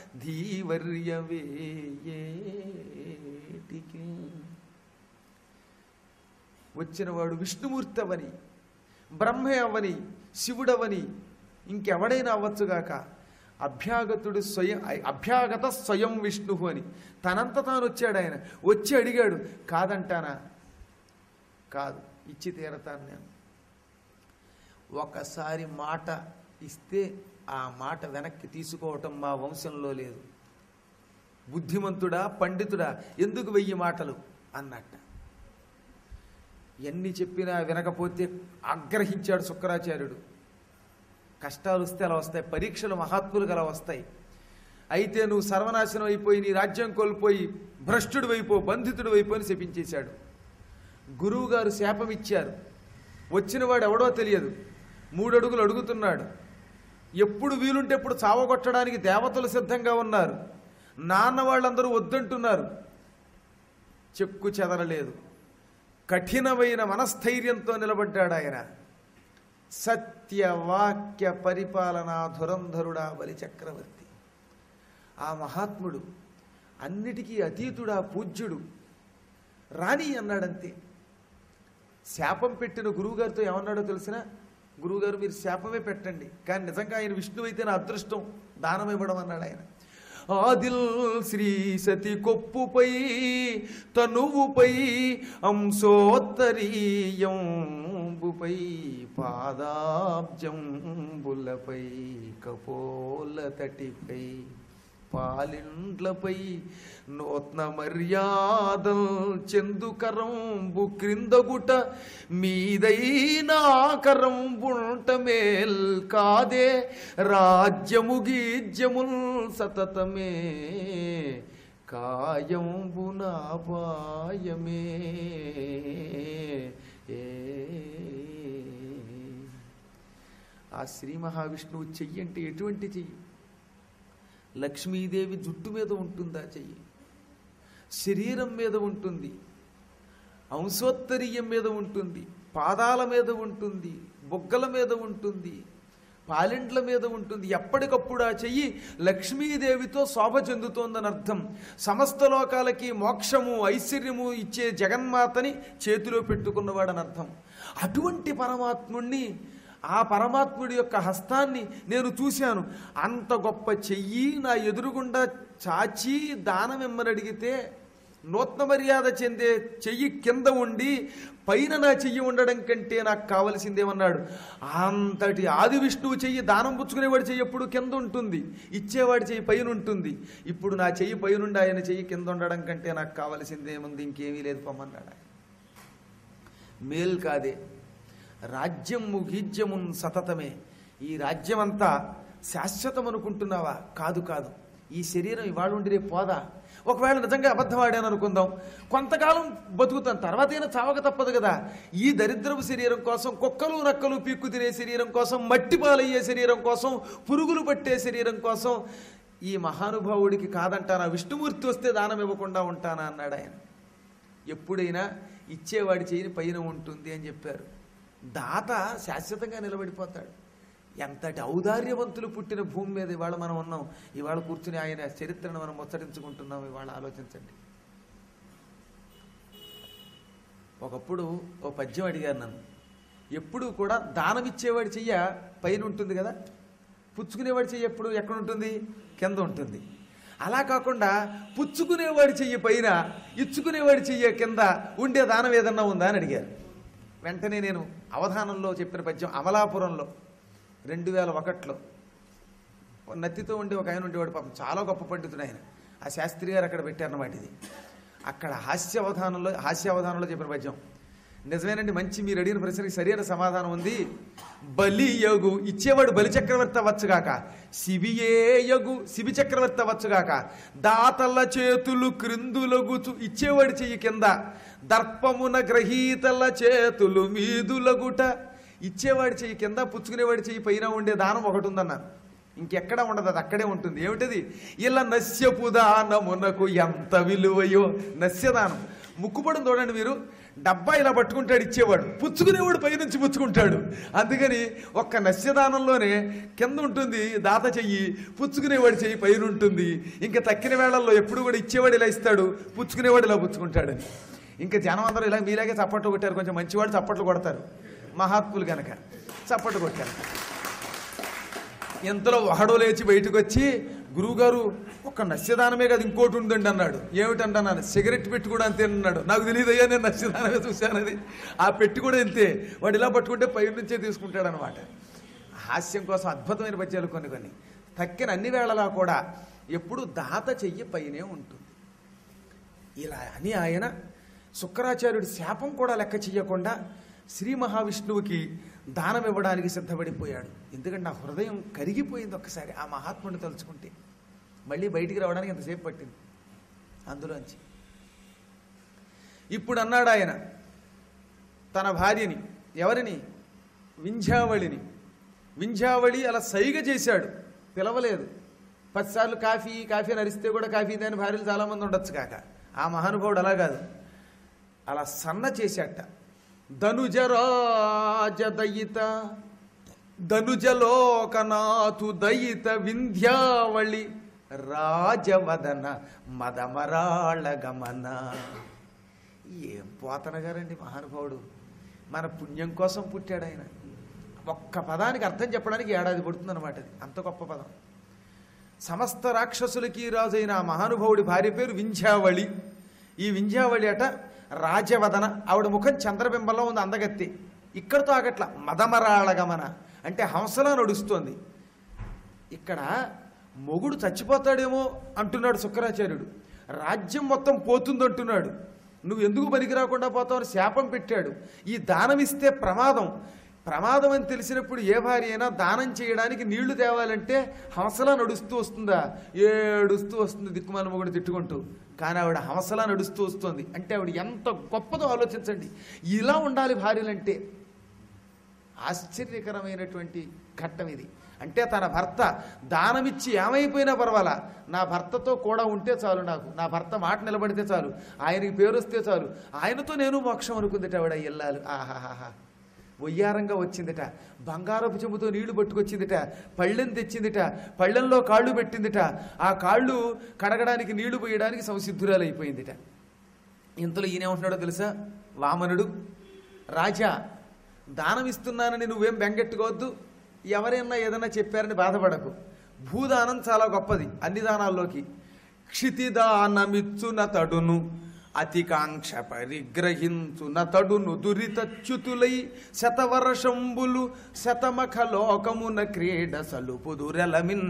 A: ధీవర్యవేటికి. వచ్చినవాడు విష్ణుమూర్తి అవని, బ్రహ్మే అవని, శివుడవని, ఇంకెవడైనా అవ్వచ్చుగాక. అభ్యాగతుడు స్వయం అభ్యాగత స్వయం విష్ణు అని తనంత తాను వచ్చాడు. ఆయన వచ్చి అడిగాడు, కాదంటానా? కాదు, ఇచ్చి తీరతాను నేను. ఒకసారి మాట ఇస్తే ఆ మాట వెనక్కి తీసుకోవటం మా వంశంలో లేదు. బుద్ధిమంతుడా, పండితుడా, ఎందుకు వెయ్యి మాటలు అన్నట్ట. ఎన్ని చెప్పినా వినకపోతే ఆగ్రహించాడు శుక్రాచార్యుడు. కష్టాలు వస్తే అలా వస్తాయి, పరీక్షలు మహాత్ములకు అలా వస్తాయి. అయితే నువ్వు సర్వనాశనం అయిపోయి నీ రాజ్యం కోల్పోయి భ్రష్టుడు వైపో, బంధితుడు వైపో అని శపించేశాడు. గురువుగారు శాపం ఇచ్చారు. వచ్చినవాడు ఎవడో తెలియదు. మూడు అడుగులు అడుగుతున్నాడు. ఎప్పుడు వీలుంటే ఎప్పుడు చావగొట్టడానికి దేవతలు సిద్ధంగా ఉన్నారు. నాన్న వాళ్ళందరూ వద్దంటున్నారు. చెక్కు చెదరలేదు. కఠినమైన మనస్థైర్యంతో నిలబడ్డాడు ఆయన. సత్యవాక్య పరిపాలనా ధురంధరుడా బలి చక్రవర్తి. ఆ మహాత్ముడు అన్నిటికీ అతీతుడా, పూజ్యుడు. రాణి అన్నాడంతే. శాపం పెట్టిన గురువుగారితో ఏమన్నాడో తెలిసిన? గురువుగారు మీరు శాపమే పెట్టండి, కానీ నిజంగా ఆయన విష్ణువు అయితే నా అదృష్టం దానం ఇవ్వడం అన్నాడు ఆయన. ఆదిల్ శ్రీ సతి కొప్పుపై తనువుపై అంశోత్తరీయంబుపై పాదాబ్జంబులపై కపోల తటిపై పాలిండ్లపై నూత్న మర్యాదం చెందుకరంబు క్రిందగుట మీదైనాకరంబుంట మేల్ కాదే రాజ్యము గీజ్యముల్ సతతమే కాయంబునాపాయమే. ఆ శ్రీ మహావిష్ణువు చెయ్యి అంటే ఎటువంటి చెయ్యి? లక్ష్మీదేవి జుట్టు మీద ఉంటుందా చెయ్యి? శరీరం మీద ఉంటుంది. అంశోత్తరీయం మీద ఉంటుంది, పాదాల మీద ఉంటుంది, బొగ్గల మీద ఉంటుంది, పాలిండ్ల మీద ఉంటుంది. ఎప్పటికప్పుడు ఆ చెయ్యి లక్ష్మీదేవితో శోభ చెందుతోందని అర్థం. సమస్త లోకాలకి మోక్షము ఐశ్వర్యము ఇచ్చే జగన్మాతని చేతిలో పెట్టుకున్నవాడని అర్థం. అటువంటి పరమాత్ముణ్ణి, ఆ పరమాత్ముడి యొక్క హస్తాన్ని నేను చూశాను. అంత గొప్ప చెయ్యి నా ఎదురుగుండా చాచి దానం ఇమ్మని అడిగితే నూతన మర్యాద చెందే చెయ్యి కింద ఉండి పైన నా చెయ్యి ఉండడం కంటే నాకు కావలసిందేమన్నాడు. అంతటి ఆది విష్ణువు చెయ్యి దానం పుచ్చుకునేవాడి చెయ్యి ఎప్పుడు కింద ఉంటుంది, ఇచ్చేవాడి చెయ్యి పైన ఉంటుంది. ఇప్పుడు నా చెయ్యి పైనుండి ఆయన చెయ్యి కింద ఉండడం కంటే నాకు కావలసిందేముంది, ఇంకేమీ లేదు పొమ్మన్నాడు. మేల్ కాదే, రాజ్యము గీజ్యమున్ సతతమే. ఈ రాజ్యమంతా శాశ్వతం అనుకుంటున్నావా? కాదు కాదు. ఈ శరీరం ఇవాళ ఉండి రేపు పోదా. ఒకవేళ నిజంగా అబద్ధం ఆడాను అనుకుందాం, కొంతకాలం బతుకుతాను, తర్వాత అయినా చావక తప్పదు కదా. ఈ దరిద్రపు శరీరం కోసం, కుక్కలు నక్కలు పీక్కు తినే శరీరం కోసం, మట్టి పాలయ్యే శరీరం కోసం, పురుగులు పట్టే శరీరం కోసం ఈ మహానుభావుడికి కాదంటానా? విష్ణుమూర్తి వస్తే దానం ఇవ్వకుండా ఉంటానా అన్నాడు ఆయన. ఎప్పుడైనా ఇచ్చేవాడి చేయని పైన ఉంటుంది అని చెప్పారు. దాత శాశ్వతంగా నిలబడిపోతాడు. ఎంతటి ఔదార్యవంతులు పుట్టిన భూమి మీద ఇవాళ మనం ఉన్నాం. ఇవాళ కూర్చుని ఆయన చరిత్రను మనం ముచ్చటించుకుంటున్నాం. ఇవాళ ఆలోచించండి. ఒకప్పుడు ఓ పద్యం అడిగారు నన్ను. ఎప్పుడు కూడా దానం ఇచ్చేవాడి చెయ్య పైన ఉంటుంది కదా, పుచ్చుకునేవాడి చెయ్యి ఎప్పుడు ఎక్కడ ఉంటుంది? కింద ఉంటుంది. అలా కాకుండా పుచ్చుకునేవాడి చెయ్యి పైన, ఇచ్చుకునేవాడి చెయ్యి కింద ఉండే దానం ఏదన్నా ఉందా అని అడిగారు. వెంటనే నేను అవధానంలో చెప్పిన పద్యం, అమలాపురంలో రెండు వేల ఒకటిలో నత్తితో ఉండే ఒక ఆయన ఉండేవాడు, పాపం చాలా గొప్ప పండితుడు ఆయన. ఆ శాస్త్రి గారు అక్కడ పెట్టారన్నమాట ఇది. అక్కడ హాస్యావధానంలో హాస్యావధానంలో చెప్పిన పద్యం నిజమేనండి. మంచి మీరు అడిగిన ప్రశ్నకి సరైన సమాధానం ఉంది. బలి యగు, ఇచ్చేవాడు బలి చక్రవర్తి అవ్వచ్చుగాక, శిబియే యగు, శిబి చక్రవర్తి అవ్వచ్చుగాక, దాతల చేతులు క్రిందులగుచు, ఇచ్చేవాడి చెయ్యి కింద, దర్పమున గ్రహీతల చేతులు మీదులగుట. ఇచ్చేవాడి చెయ్యి కింద, పుచ్చుకునేవాడి చెయ్యి పైన ఉండే దానం ఒకటి ఉందన్నారు. ఇంకెక్కడ ఉండదు, అది అక్కడే ఉంటుంది. ఏమిటది? ఇలా నస్యపు దానమునకు ఎంత విలువయో. నస్యదానం ముక్కుపడం చూడండి మీరు. డబ్బా ఇలా పట్టుకుంటాడు ఇచ్చేవాడు, పుచ్చుకునేవాడు పైనుంచి పుచ్చుకుంటాడు. అందుకని ఒక్క నస్యదానంలోనే కింద ఉంటుంది దాత చెయ్యి, పుచ్చుకునేవాడి చెయ్యి పైన ఉంటుంది. ఇంకా తక్కిన వేళల్లో ఎప్పుడు కూడా ఇచ్చేవాడు ఇలా ఇస్తాడు, పుచ్చుకునేవాడు ఇలా పుచ్చుకుంటాడని. ఇంకా జనం అందరూ ఇలా మీలాగే చప్పట్లు కొట్టారు. కొంచెం మంచివాడు చప్పట్లు కొడతారు, మహాత్ములు కనుక చప్పట్లు కొట్టారు. ఎంతలో ఒకడో లేచి బయటకు వచ్చి, గురువుగారు ఒక నస్యదానమే కదా ఇంకోటి ఉందండి అన్నాడు. ఏమిటంటున్నాను? సిగరెట్ పెట్టి కూడా అంతే అన్నాడు. నాకు తెలియదు అయ్యా, నేను నస్యదానమే చూశాను అది. ఆ పెట్టి కూడా అంతే, వాడు ఇలా పట్టుకుంటే పై నుంచే తీసుకుంటాడు అనమాట. హాస్యం కోసం అద్భుతమైన పద్యాలు కొన్ని కొన్ని. తక్కిన అన్ని వేళలా కూడా ఎప్పుడు దాత చెయ్యి పైనే ఉంటుంది. ఇలా అని ఆయన శుక్రాచార్యుడి శాపం కూడా లెక్క చెయ్యకుండా శ్రీ మహావిష్ణువుకి దానం ఇవ్వడానికి సిద్ధపడిపోయాడు. ఎందుకంటే నా హృదయం కరిగిపోయింది ఒక్కసారి ఆ మహాత్ముడిని తలుచుకుంటే. మళ్ళీ బయటికి రావడానికి ఎంతసేపు పట్టింది అందులోంచి. ఇప్పుడు అన్నాడు ఆయన తన భార్యని, ఎవరిని? వింధ్యావళిని. వింధ్యావళి అలా సైగ చేశాడు, పిలవలేదు. పదిసార్లు కాఫీ కాఫీ అని అరిస్తే కూడా కాఫీ దాని భార్యలు చాలామంది ఉండొచ్చు కాక, ఆ మహానుభావుడు అలా కాదు, అలా సన్న చేశాట. ధనుజరాజ దయిత ధనుజలోకనాథు దయిత వింధ్యావళి రాజవదన మదమరాళ గమన. ఏం పోతన గారండి మహానుభావుడు. మన పుణ్యం కోసం పుట్టాడు ఆయన. ఒక్క పదానికి అర్థం చెప్పడానికి ఏడాది పడుతుందన్నమాట. అది అంత గొప్ప పదం. సమస్త రాక్షసులకి రాజైన ఆ మహానుభావుడి భార్య పేరు వింధ్యావళి. ఈ వింధ్యావళి అట రాజవదన, ఆవిడ ముఖం చంద్రబింబంలో ఉంది, అందగత్తి. ఇక్కడతో ఆగట్ల, మదమరాళగమన అంటే హంసలా నడుస్తోంది. ఇక్కడ మొగుడు చచ్చిపోతాడేమో అంటున్నాడు శుక్రాచార్యుడు, రాజ్యం మొత్తం పోతుందంటున్నాడు. నువ్వు ఎందుకు పనికి రాకుండా పోతావని శాపం పెట్టాడు. ఈ దానం ఇస్తే ప్రమాదం, ప్రమాదం అని తెలిసినప్పుడు ఏ భార్య అయినా దానం చేయడానికి నీళ్లు తేవాలంటే హంసలా నడుస్తూ వస్తుందా? ఏడుస్తూ వస్తుంది దిక్కుమాల మొగుడు తిట్టుకుంటూ. కానీ ఆవిడ హంసలా నడుస్తూ వస్తుంది అంటే ఆవిడ ఎంత గొప్పదో ఆలోచించండి. ఇలా ఉండాలి భార్యలంటే. ఆశ్చర్యకరమైనటువంటి ఘట్టం ఇది. అంటే తన భర్త దానమిచ్చి ఏమైపోయినా పర్వాలా, నా భర్తతో కూడా ఉంటే చాలు, నాకు నా భర్త మాట నిలబడితే చాలు, ఆయనకి పేరు వస్తే చాలు, ఆయనతో నేను మోక్షం అనుకుందిట ఆవిడ ఇల్లాలు. ఆహాహాహా, వయ్యారంగా వచ్చిందిట, బంగారపు చెంబుతో నీళ్లు పట్టుకొచ్చిందిట, పళ్ళెం తెచ్చిందిట, పళ్ళెంలో కాళ్ళు పెట్టిందిట, ఆ కాళ్ళు కడగడానికి నీళ్లు పోయడానికి సంసిద్ధురాలు అయిపోయిందిట. ఇంతలో ఈయనేమంటున్నాడో తెలుసా? వామనుడు, రాజా దానం ఇస్తున్నానని నువ్వేం బెంగెట్టుకోవద్దు, ఎవరైనా ఏదైనా చెప్పారని బాధపడకు, భూదానం చాలా గొప్పది అన్ని దానాల్లోకి. క్షితిదానమిచ్చున తడును అతికాంక్ష పరిగ్రహించున తడును దురితచ్యుతులై శతవర్షంబులు శతమఖ లోకమున క్రీడ సలుపుదురెలమిన్.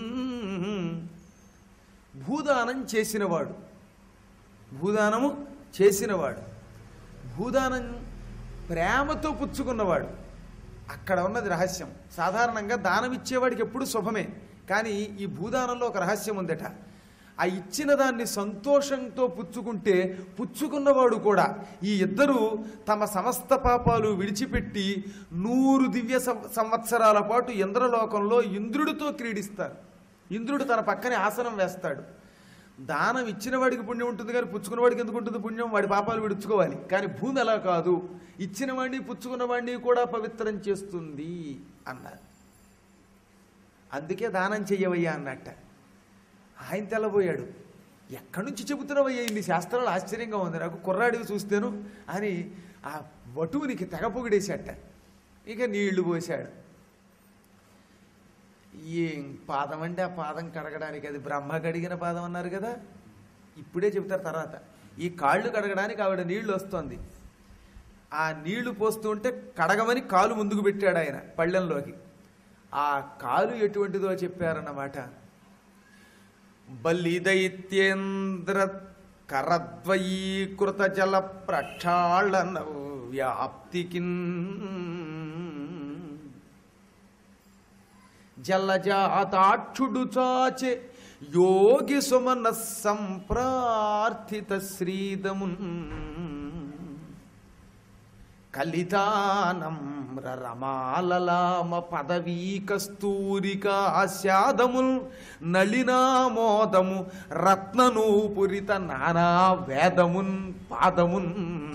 A: భూదానం చేసినవాడు, భూదానము చేసినవాడు, భూదానం ప్రేమతో పుచ్చుకున్నవాడు, అక్కడ ఉన్నది రహస్యం. సాధారణంగా దానం ఇచ్చేవాడికి ఎప్పుడు శుభమే, కానీ ఈ భూదానంలో ఒక రహస్యం ఉందట. ఆ ఇచ్చిన దాన్ని సంతోషంతో పుచ్చుకుంటే పుచ్చుకున్నవాడు కూడా, ఈ ఇద్దరు తమ సమస్త పాపాలు విడిచిపెట్టి నూరు దివ్య సంవత్సరాల పాటు ఇంద్రలోకంలో ఇంద్రుడితో క్రీడిస్తారు. ఇంద్రుడు తన పక్కనే ఆసనం వేస్తాడు. దానం ఇచ్చిన వాడికి పుణ్యం ఉంటుంది, కానీ పుచ్చుకున్న వాడికి ఎందుకు ఉంటుంది పుణ్యం? వాడి పాపాలు విడుచుకోవాలి. కానీ భూమి అలా కాదు, ఇచ్చిన వాడిని పుచ్చుకున్న వాడిని కూడా పవిత్రం చేస్తుంది అన్నారు. అందుకే దానం చెయ్యవయ్యా అన్నట్ట. ఆయన తెల్లబోయాడు, ఎక్కడి నుంచి చెబుతున్నావయ్యా ఇన్ని శాస్త్రాలు? ఆశ్చర్యంగా ఉంది నాకు, కుర్రాడివి చూస్తేను అని ఆ వటువునికి తెగ పొగిడేశాట. ఇక నీళ్లు పోశాడు. ఏం పాదం అంటే ఆ పాదం కడగడానికి, అది బ్రహ్మ కడిగిన పాదం అన్నారు కదా, ఇప్పుడే చెబుతారు తర్వాత. ఈ కాళ్ళు కడగడానికి ఆవిడ నీళ్లు వస్తుంది. ఆ నీళ్లు పోస్తూ ఉంటే కడగమని కాలు ముందుకు పెట్టాడు ఆయన పళ్ళెంలోకి. ఆ కాలు ఎటువంటిదో చెప్పారన్నమాట. బలిదైత్యేంద్ర కరద్వయీకృత జల ప్రక్షాళన వ్యాప్తికిన్ జలజాతాక్షుడు చాచే యోగి సుమన సంప్రార్థిత శ్రీదమున్ కలితానమ్ర రమాలలామ పదవీ కస్తూరికాస్యాదముల్ నళినామోదము రత్ననూపురిత నానా వేదమున్ పాదమున్.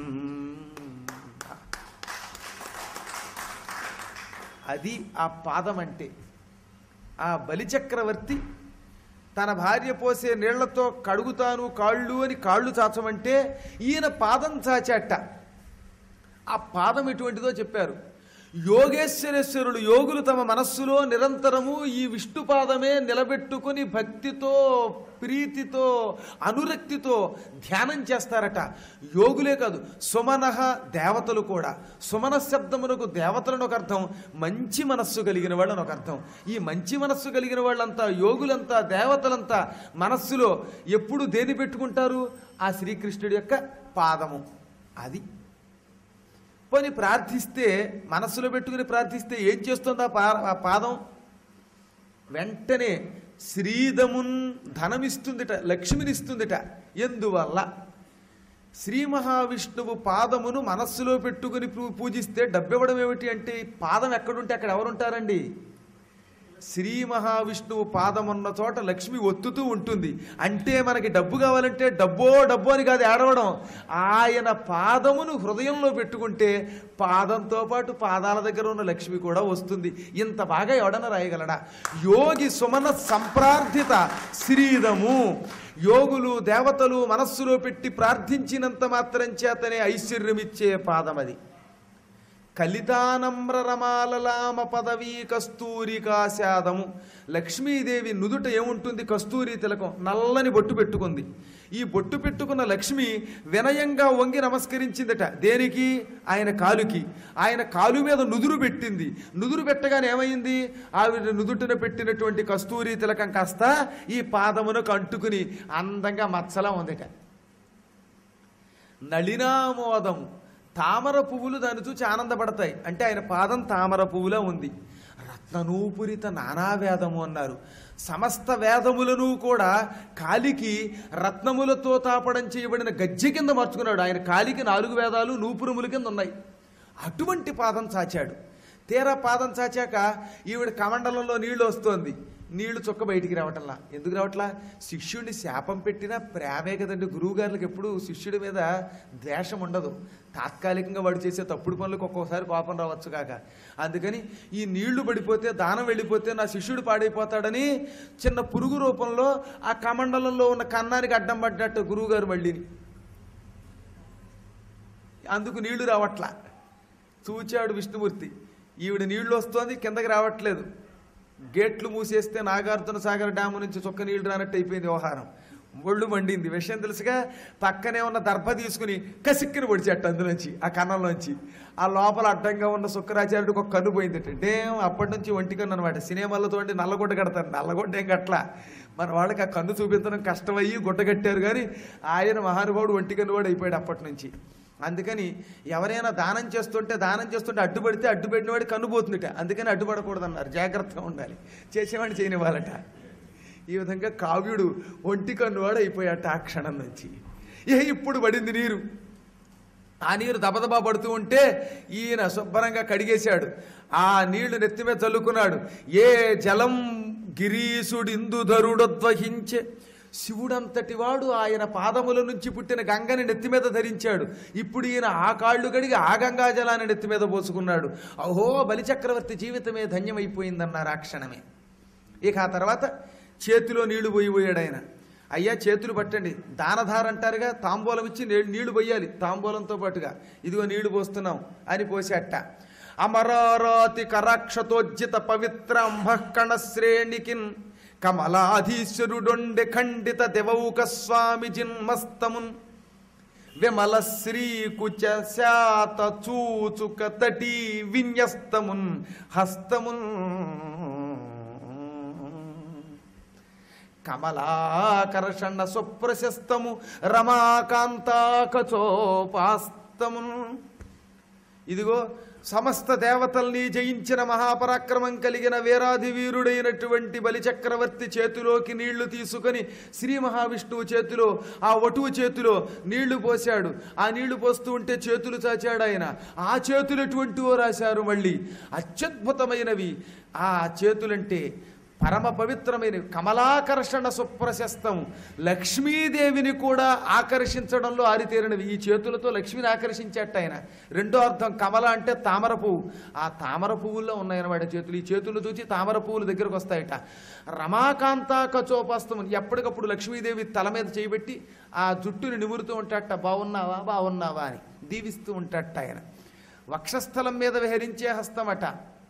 A: అది ఆ పాదం అంటే. ఆ బలిచక్రవర్తి తన భార్య పోసే నీళ్లతో కడుగుతాను కాళ్ళు అని కాళ్ళు చాచమంటే ఈయన పాదం చాచాట. ఆ పాదం ఎటువంటిదో చెప్పారు. యోగేశ్వరేశ్వరులు యోగులు తమ మనస్సులో నిరంతరము ఈ విష్ణుపాదమే నిలబెట్టుకుని భక్తితో ప్రీతితో అనురక్తితో ధ్యానం చేస్తారట. యోగులే కాదు, సుమనః దేవతలు కూడా. సుమన శబ్దమునకు దేవతలను ఒక అర్థం, మంచి మనస్సు కలిగిన వాళ్ళని ఒక అర్థం. ఈ మంచి మనస్సు కలిగిన వాళ్ళంతా, యోగులంతా, దేవతలంతా మనస్సులో ఎప్పుడు దేని పెట్టుకుంటారు? ఆ శ్రీకృష్ణుడి యొక్క పాదము. అది పోని ప్రార్థిస్తే, మనస్సులో పెట్టుకుని ప్రార్థిస్తే ఏం చేస్తుంది ఆ పాదం? వెంటనే శ్రీదమున్ ధనమిస్తుందిట, లక్ష్మినిస్తుందిట. ఎందువల్ల? శ్రీ మహావిష్ణువు పాదమును మనస్సులో పెట్టుకుని పూజిస్తే డబ్బివ్వడం ఏమిటి అంటే, పాదం ఎక్కడుంటే అక్కడ ఎవరుంటారండి? శ్రీ మహావిష్ణువు పాదం ఉన్న చోట లక్ష్మి ఒత్తుతూ ఉంటుంది. అంటే మనకి డబ్బు కావాలంటే డబ్బో డబ్బో అని కాదు ఏడవడం, ఆయన పాదమును హృదయంలో పెట్టుకుంటే పాదంతో పాటు పాదాల దగ్గర ఉన్న లక్ష్మి కూడా వస్తుంది. ఇంత బాగా ఎవడన రాయగలడా? యోగి సుమన సంప్రార్థిత శ్రీదము. యోగులు దేవతలు మనస్సులో పెట్టి ప్రార్థించినంత మాత్రం చేతనే ఐశ్వర్యమిచ్చే పాదం అది. కలితానమ్ర రమాలలామ పదవీ కస్తూరికాశాదము. లక్ష్మీదేవి నుదుట ఏముంటుంది? కస్తూరి తిలకం, నల్లని బొట్టు పెట్టుకుంది. ఈ బొట్టు పెట్టుకున్న లక్ష్మి వినయంగా వంగి నమస్కరించిందట. దేనికి? ఆయన కాలుకి. ఆయన కాలు మీద నుదురు పెట్టింది. నుదురు పెట్టగానే ఏమైంది? ఆవిడ నుదుటిన పెట్టినటువంటి కస్తూరి తిలకం కాస్త ఈ పాదమునకు అంటుకుని అందంగా మచ్చలా ఉందట. నళినామోదము, తామర పువ్వులు దాన్ని చూచి ఆనందపడతాయి. అంటే ఆయన పాదం తామర పువ్వులా ఉంది. రత్ననూపురిత నానావేదము అన్నారు. సమస్త వేదములను కూడా కాలికి రత్నములతో తాపడం చేయబడిన గజ్జె కింద మార్చుకున్నాడు. ఆయన కాలికి నాలుగు వేదాలు నూపురముల కింద ఉన్నాయి. అటువంటి పాదం చాచాడు. తీరా పాదం చాచాక ఈవిడ కమండలంలో నీళ్లు వస్తోంది, నీళ్లు చుక్క బయటికి రావటంలా. ఎందుకు రావట్లా? శిష్యుడిని శాపం పెట్టినా ప్రేమే కదండి. గురువు గారులకు ఎప్పుడు శిష్యుడి మీద ద్వేషం ఉండదు. తాత్కాలికంగా వాడు చేసే తప్పుడు పనులకు ఒక్కోసారి కోపం రావచ్చు కాక. అందుకని ఈ నీళ్లు పడిపోతే, దానం వెళ్ళిపోతే నా శిష్యుడు పాడైపోతాడని చిన్న పురుగు రూపంలో ఆ కమండలంలో ఉన్న కన్నానికి అడ్డం పడ్డట్టు గురువుగారు మళ్ళీని. అందుకు నీళ్లు రావట్లా. చూచాడు విష్ణుమూర్తి, ఈవిడ నీళ్లు వస్తోంది, కిందకి రావట్లేదు. గేట్లు మూసేస్తే నాగార్జున సాగర్ డ్యాము నుంచి చొక్క నీళ్లు రానట్టు అయిపోయింది వ్యవహారం. ఒళ్ళు మండింది. విషయం తెలుసుగా పక్కనే ఉన్న దర్భ తీసుకుని కసిక్కిని పొడిచేట అందులోంచి, ఆ కన్నంలోంచి. ఆ లోపల అడ్డంగా ఉన్న శుక్రాచార్యుడికి ఒక కన్ను పోయింది. అంటే అప్పటి నుంచి ఒంటి కన్ను అనమాట. సినిమాలతో అంటే నల్లగొడ్డ కడతారు, నల్లగొడ్డ ఏం కట్ల. మన వాళ్ళకి ఆ కన్ను చూపించడం కష్టమయ్యి గుడ్డ కట్టారు. కానీ ఆయన మహానుభావుడు ఒంటి కన్ను వాడు అయిపోయాడు అప్పటి నుంచి. అందుకని ఎవరైనా దానం చేస్తుంటే దానం చేస్తుంటే అడ్డుపడితే అడ్డుపెట్టినవాడి కన్నుపోతుందిట. అందుకని అడ్డుపడకూడదు అన్నారు, జాగ్రత్తగా ఉండాలి, చేసేవాడిని చేయనివ్వాలట. ఈ విధంగా కావ్యుడు ఒంటి కన్నువాడు అయిపోయాట ఆ క్షణం నుంచి. ఏ ఇప్పుడు పడింది నీరు. ఆ నీరు దబదబా పడుతూ ఉంటే ఈయన శుభ్రంగా కడిగేశాడు. ఆ నీళ్లు నెత్తి మీద చల్లుకున్నాడు. ఏ జలం గిరీశుడిందుధరుడద్వహించే, శివుడంతటి వాడు ఆయన పాదముల నుంచి పుట్టిన గంగని నెత్తి మీద ధరించాడు. ఇప్పుడు ఈయన ఆ కాళ్ళు కడిగి ఆ గంగా జలాన్ని నెత్తి మీద పోసుకున్నాడు. అహో బలిచక్రవర్తి జీవితమే ధన్యమైపోయిందన్నారు ఆ క్షణమే. ఇక ఆ తర్వాత చేతిలో నీళ్లు పోయిపోయాడు ఆయన. అయ్యా చేతులు పట్టండి, దానధార అంటారుగా, తాంబూలం ఇచ్చి నీళ్లు పోయాలి తాంబూలంతో పాటుగా. ఇదిగో నీళ్లు పోస్తున్నాం అని పోసేట. అమరారాతి కరాక్షతోజ్జిత పవిత్ర అంభకణ శ్రేణికిన్ కమలాధీశ్వరుడొండె ఖండిత దేవౌక స్వామి జిన్మస్తమున్ విమల శ్రీకుచ శాత చూచుక తటీ విన్యస్తమున్ హస్తమున్ కమలాకర్షణ సుప్రశస్తము రమాకాంతాకచోపాస్తమున్. ఇదిగో సమస్త దేవతల్ని జయించిన మహాపరాక్రమం కలిగిన వీరాధి వీరుడైనటువంటి బలిచక్రవర్తి చేతిలోకి నీళ్లు తీసుకొని శ్రీ మహావిష్ణువు చేతిలో, ఆ వటువు చేతిలో నీళ్లు పోశాడు. ఆ నీళ్లు పోస్తూ ఉంటే చేతులు చాచాడు ఆయన. ఆ చేతులు ఎటువంటివో రాశారు మళ్ళీ, అత్యద్భుతమైనవి. ఆ చేతులంటే పరమ పవిత్రమైనవి. కమలాకర్షణ సుప్రశస్తము, లక్ష్మీదేవిని కూడా ఆకర్షించడంలో ఆరితేరినవి. ఈ చేతులతో లక్ష్మిని ఆకర్షించేట ఆయన. రెండో అర్థం కమల అంటే తామర పువ్వు. ఆ తామర పువ్వుల్లో ఉన్నాయన్నమాట చేతులు. ఈ చేతులు చూచి తామర పువ్వులు దగ్గరకు వస్తాయట. రమాకాంతాకచోపాస్తము, ఎప్పటికప్పుడు లక్ష్మీదేవి తల మీద చేయబెట్టి ఆ జుట్టుని నిమురుతూ ఉంటాట. బాగున్నావా బాగున్నావా అని దీవిస్తూ ఉంటాట ఆయన. వక్షస్థలం మీద విహరించే హస్తమట.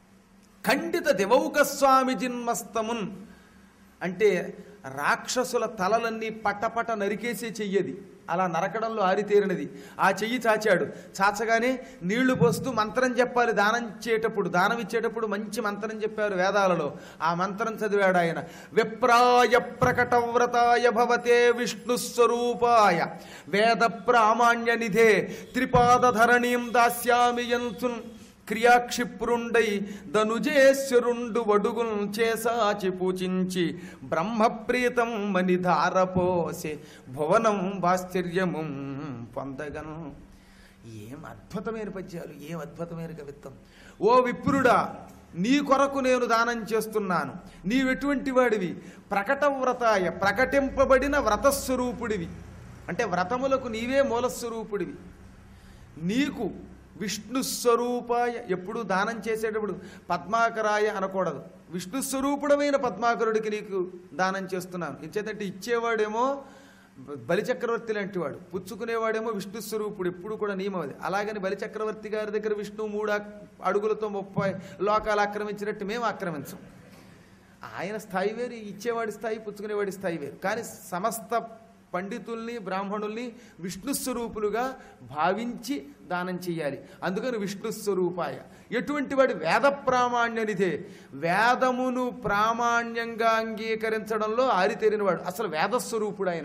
A: ఖండిత దేవౌక స్వామి జిన్మస్తమున్ అంటే రాక్షసుల తలలన్నీ పట్టపట నరికేసే చెయ్యది. అలా నరకడంలో ఆరితేరినది. ఆ చెయ్యి చాచాడు. చాచగానే నీళ్లు పోస్తూ మంత్రం చెప్పాలి దానం ఇచ్చేటప్పుడు. దానం ఇచ్చేటప్పుడు మంచి మంత్రం చెప్పారు వేదాలలో. ఆ మంత్రం చదివాడు ఆయన. విప్రాయ ప్రకటవ్రతాయ భవతే విష్ణు స్వరూపాయ వేద ప్రామాణ్య నిధే త్రిపాదధరణీం దాస్యామి యంతున్ క్రియాక్షిప్రుండై ధనుజేశ్వరుండు వడుగున్ చేసాచి పూజించి బ్రహ్మప్రీతం మని ధారపోసే భువనం భాశ్చర్యము పొందగను. ఏం అద్భుతమైన పద్యాలు, ఏం అద్భుతమైన కవిత్వం. ఓ విప్రుడా, నీ కొరకు నేను దానం చేస్తున్నాను. నీవెటువంటి వాడివి? ప్రకట వ్రతాయ, ప్రకటింపబడిన వ్రతస్వరూపుడివి. అంటే వ్రతములకు నీవే మూలస్వరూపుడివి. నీకు విష్ణుస్వరూపాయ, ఎప్పుడు దానం చేసేటప్పుడు పద్మాకరాయ అనకూడదు. విష్ణుస్వరూపుడమైన పద్మాకరుడికి నీకు దానం చేస్తున్నాను. ఇంచేతంటే ఇచ్చేవాడేమో బలిచక్రవర్తి లాంటి వాడు, పుచ్చుకునేవాడేమో విష్ణుస్వరూపుడు. ఎప్పుడు కూడా నియమం అది. అలాగని బలిచక్రవర్తి గారి దగ్గర విష్ణువు మూడు అడుగులతో ముప్పై లోకాలు ఆక్రమించినట్టు మేము ఆక్రమించం. ఆయన స్థాయి వేరు, ఇచ్చేవాడి స్థాయి, పుచ్చుకునేవాడి స్థాయి వేరు. కానీ సమస్త పండితుల్ని బ్రాహ్మణుల్ని విష్ణుస్వరూపులుగా భావించి దానం చెయ్యాలి. అందుకని విష్ణుస్వరూపాయ. ఎటువంటి వాడి? వేద ప్రామాణ్యనిదే, వేదమును ప్రామాణ్యంగా అంగీకరించడంలో ఆరితేరినవాడు. అసలు వేదస్వరూపుడు ఆయన.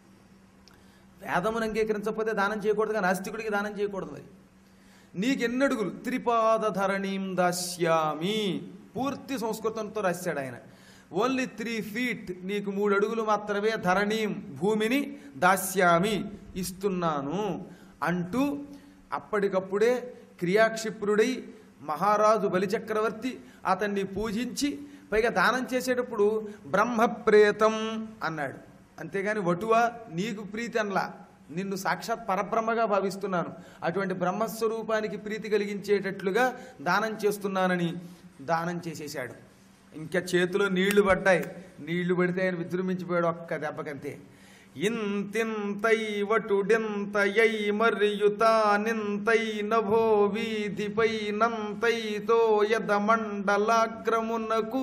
A: వేదమును అంగీకరించకపోతే దానం చేయకూడదుగా, నాస్తికుడికి దానం చేయకూడదు. మరి నీకెన్నడుగులు? త్రిపాదధరణీం దాస్యామి, పూర్తి సంస్కృతంతో రాశాడు ఆయన. ఓన్లీ త్రీ ఫీట్, నీకు మూడు అడుగులు మాత్రమే ధరణీం, భూమిని దాస్యామి, ఇస్తున్నాను అంటూ అప్పటికప్పుడే క్రియాక్షిప్రుడై మహారాజు బలిచక్రవర్తి అతన్ని పూజించి పైగా దానం చేసేటప్పుడు బ్రహ్మప్రేతం అన్నాడు. అంతేగాని వటువా నీకు ప్రీతి అనలా, నిన్ను సాక్షాత్ పరబ్రహ్మగా భావిస్తున్నాను, అటువంటి బ్రహ్మస్వరూపానికి ప్రీతి కలిగించేటట్లుగా దానం చేస్తున్నానని దానం చేసేశాడు. ఇంకా చేతిలో నీళ్లు పడ్డాయి. నీళ్లు పడితే ఆయన విజృంభించిపోయాడు ఒక్క దెబ్బకంతే. ఇంతింతై వటుడెంతయై మరియుతానింతై నభో వీధిపై నంతైతో యద మండలాగ్రమునకు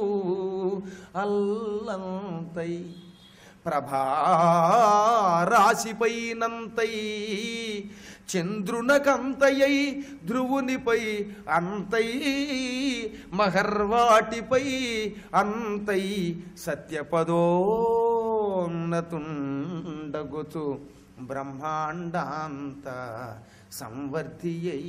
A: అల్లంతై ప్రభారాశిపై నంతై చంద్రునకంతయై ధ్రువునిపై అంతై మహర్వాటిపై అంతై సత్యపదోన్నతుండగుచు బ్రహ్మాండాంత సంవర్ధియై.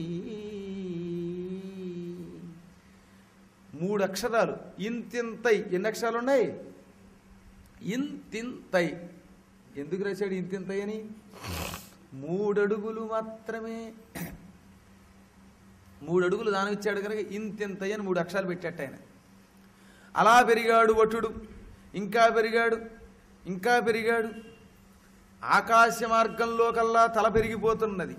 A: మూడు అక్షరాలు ఇంతింతై. ఎన్ని అక్షరాలు ఉన్నాయి? ఇంతింతై. ఎందుకు రాశాడు ఇంతింతై అని? మూడడుగులు మాత్రమే, మూడు అడుగులు దానం ఇచ్చాడు కనుక ఇంతింతై అని మూడు అక్షరాలు పెట్టాట ఆయన. అలా పెరిగాడు వటుడు, ఇంకా పెరిగాడు, ఇంకా పెరిగాడు. ఆకాశ మార్గంలో కల్లా తల పెరిగిపోతున్నది.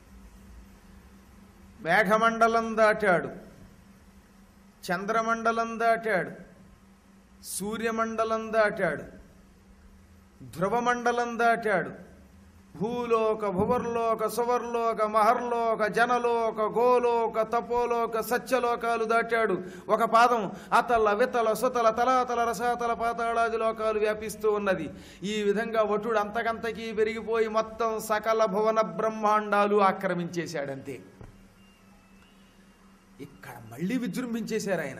A: మేఘమండలం దాటాడు, చంద్రమండలం దాటాడు, సూర్యమండలం దాటాడు, ధ్రువమండలం దాటాడు, భూలోక భువర్లోక సువర్లోక మహర్లోక జనలోక గోలోక తపోలోక సత్యలోకాలు దాటాడు. ఒక పాదం అతల వితల సుతల తలాతల రసాతల పాతాళాది లోకాలు వ్యాపిస్తూ ఉన్నది. ఈ విధంగా వటుడు అంతకంతకీ పెరిగిపోయి మొత్తం సకల భువన బ్రహ్మాండాలు ఆక్రమించేశాడంతే. ఇక్కడ మళ్ళీ విజృంభించేశారు ఆయన.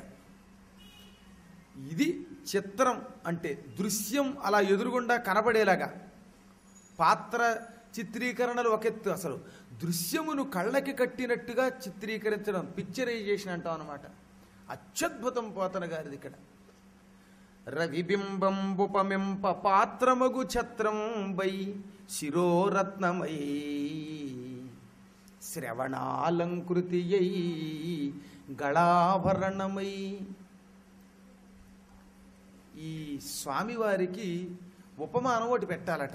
A: ఇది చిత్రం అంటే దృశ్యం అలా ఎదురుగుండా కనబడేలాగా. పాత్ర చిత్రీకరణలు ఒక ఎత్తు, అసలు దృశ్యమును కళ్ళకి కట్టినట్టుగా చిత్రీకరించడం పిక్చరైజేషన్ అంటాం అన్నమాట. అత్యద్భుతం పోతన గారిది ఇక్కడ. రవిబింబంబుపమింప పాత్రమగు ఛత్రం వై శిరోరత్నమై శ్రవణాలంకృతియై గళాభరణమై. ఈ స్వామివారికి ఉపమానం ఒకటి పెట్టాలట.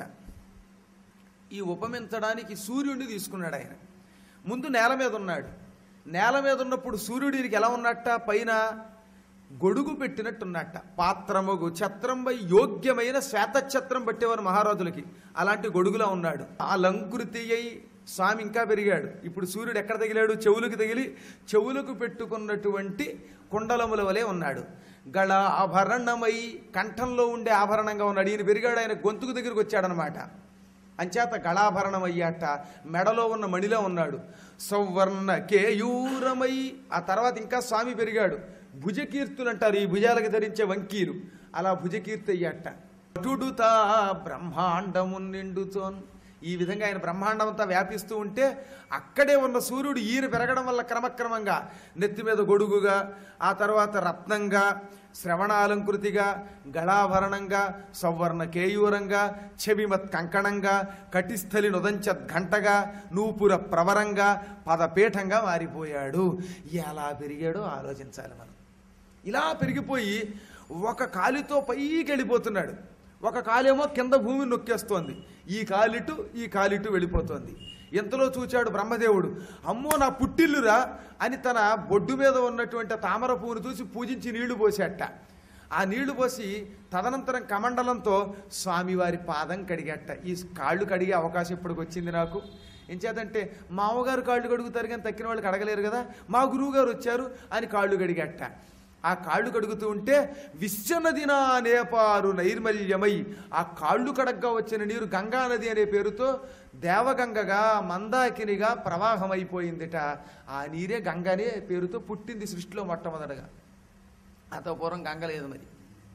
A: ఈ ఉపమించడానికి సూర్యుడిని తీసుకున్నాడు ఆయన. ముందు నేల మీద ఉన్నాడు. నేల మీద ఉన్నప్పుడు సూర్యుడికి ఎలా ఉన్నట్ట? పైన గొడుగు పెట్టినట్టున్నట్ట. పాత్రమగు ఛత్రంపై యోగ్యమైన శ్వేతఛత్రం పట్టేవారు మహారాజులకి, అలాంటి గొడుగులా ఉన్నాడు. ఆ లంకృతి అయి స్వామి ఇంకా పెరిగాడు. ఇప్పుడు సూర్యుడు ఎక్కడ తగిలాడు? చెవులకు తగిలి చెవులకు పెట్టుకున్నటువంటి కుండలముల వలె ఉన్నాడు. గళ ఆభరణమై కంఠంలో ఉండే ఆభరణంగా ఉన్నాడు. ఈయన పెరిగాడు, ఆయన గొంతుకు దగ్గరికి వచ్చాడనమాట. అంచేత గళాభరణం అయ్యాట. మెడలో ఉన్న మణిలో ఉన్నాడు. సౌవర్ణ కేయూరమై. ఆ తర్వాత ఇంకా స్వామి పెరిగాడు. భుజకీర్తులు అంటారు ఈ భుజాలకు ధరించే వంకీలు. అలా భుజకీర్తి అయ్యాట. వటుడుతా బ్రహ్మాండము నిండుతోన్. ఈ విధంగా ఆయన బ్రహ్మాండం అంతా వ్యాపిస్తూ ఉంటే అక్కడే ఉన్న సూర్యుడు ఈయన పెరగడం వల్ల క్రమక్రమంగా నెత్తి మీద గొడుగుగా, ఆ తర్వాత రత్నంగా, శ్రవణాలంకృతిగా, గళాభరణంగా, సౌవర్ణ కేయూరంగా, చెవిమత్ కంకణంగా, కటిస్థలి నుదంచత్ ఘంటగా, నూపుర ప్రవరంగా, పదపీఠంగా మారిపోయాడు. ఎలా పెరిగాడో ఆలోచించాలి మనం. ఇలా పెరిగిపోయి ఒక కాలితో పైకి వెళ్ళిపోతున్నాడు. ఒక కాలేమో కింద భూమి నొక్కేస్తోంది. ఈ కాలిటు ఈ కాలిటు వెళ్ళిపోతోంది. ఎంతలో చూచాడు బ్రహ్మదేవుడు. అమ్మో నా పుట్టిల్లురా అని తన బొడ్డు మీద ఉన్నటువంటి తామర పువ్వును చూసి పూజించి నీళ్లు పోసేట. ఆ నీళ్లు పోసి తదనంతరం కమండలంతో స్వామివారి పాదం కడిగేట. ఈ కాళ్ళు కడిగే అవకాశం ఇప్పటికి వచ్చింది నాకు. ఏం చేతంటే మామగారు కాళ్ళు కడుగుతారు కానీ తక్కిన వాళ్ళు కడగలేరు కదా, మా గురువు గారు వచ్చారు అని కాళ్ళు కడిగేట. ఆ కాళ్ళు కడుగుతూ ఉంటే విశ్వనదినా నేపారు నైర్మల్యమై, ఆ కాళ్ళు కడగ్గా వచ్చిన నీరు గంగా నది అనే పేరుతో దేవగంగగా మందాకినిగా ప్రవాహమైపోయిందిట. ఆ నీరే గంగా అనే పేరుతో పుట్టింది సృష్టిలో మొట్టమొదటగా. అంత పూర్వం గంగ లేదు మరి.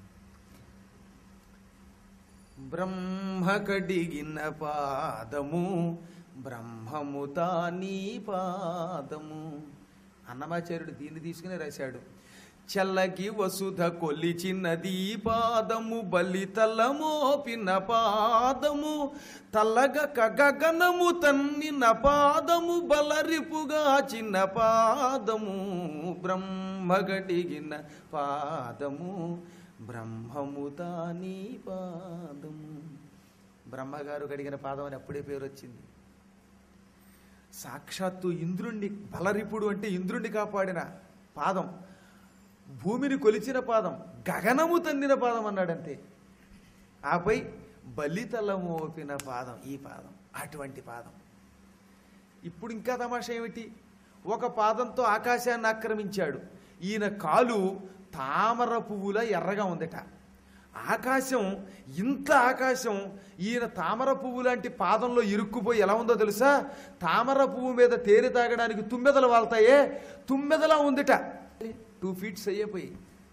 A: బ్రహ్మ కడిగిన పాదము బ్రహ్మముతా నీ పాదము. అన్నమాచార్యుడు దీన్ని తీసుకుని రాశాడు. చల్లకి వసుధ కొలిచినది పాదము బలితల మోపిన పాదము తల్లగక గగనము తన్నిన పాదము బలరిపుగా చిన్న పాదము బ్రహ్మగడిగిన పాదము బ్రహ్మము తాని పాదము. బ్రహ్మగారు గడిగిన పాదం అని అప్పుడే పేరు వచ్చింది. సాక్షాత్తు ఇంద్రుణ్ణి, బలరిపుడు అంటే ఇంద్రుణ్ణి కాపాడిన పాదం, భూమిని కొలిచిన పాదం, గగనము తన్నిన పాదం అన్నాడంతే. ఆపై బలితల మోపిన పాదం ఈ పాదం, అటువంటి పాదం. ఇప్పుడు ఇంకా తమాషా ఏమిటి? ఒక పాదంతో ఆకాశాన్ని ఆక్రమించాడు. ఈయన కాలు తామర పువ్వుల ఎర్రగా ఉందట. ఆకాశం, ఇంత ఆకాశం ఈయన తామర పువ్వు లాంటి పాదంలో ఇరుక్కుపోయి ఎలా ఉందో తెలుసా? తామర పువ్వు మీద తేనె తాగడానికి తుమ్మెదలు వాళ్తాయే, తుమ్మెదలా ఉందిట. టూ ఫీట్స్ అయ్యిపోయి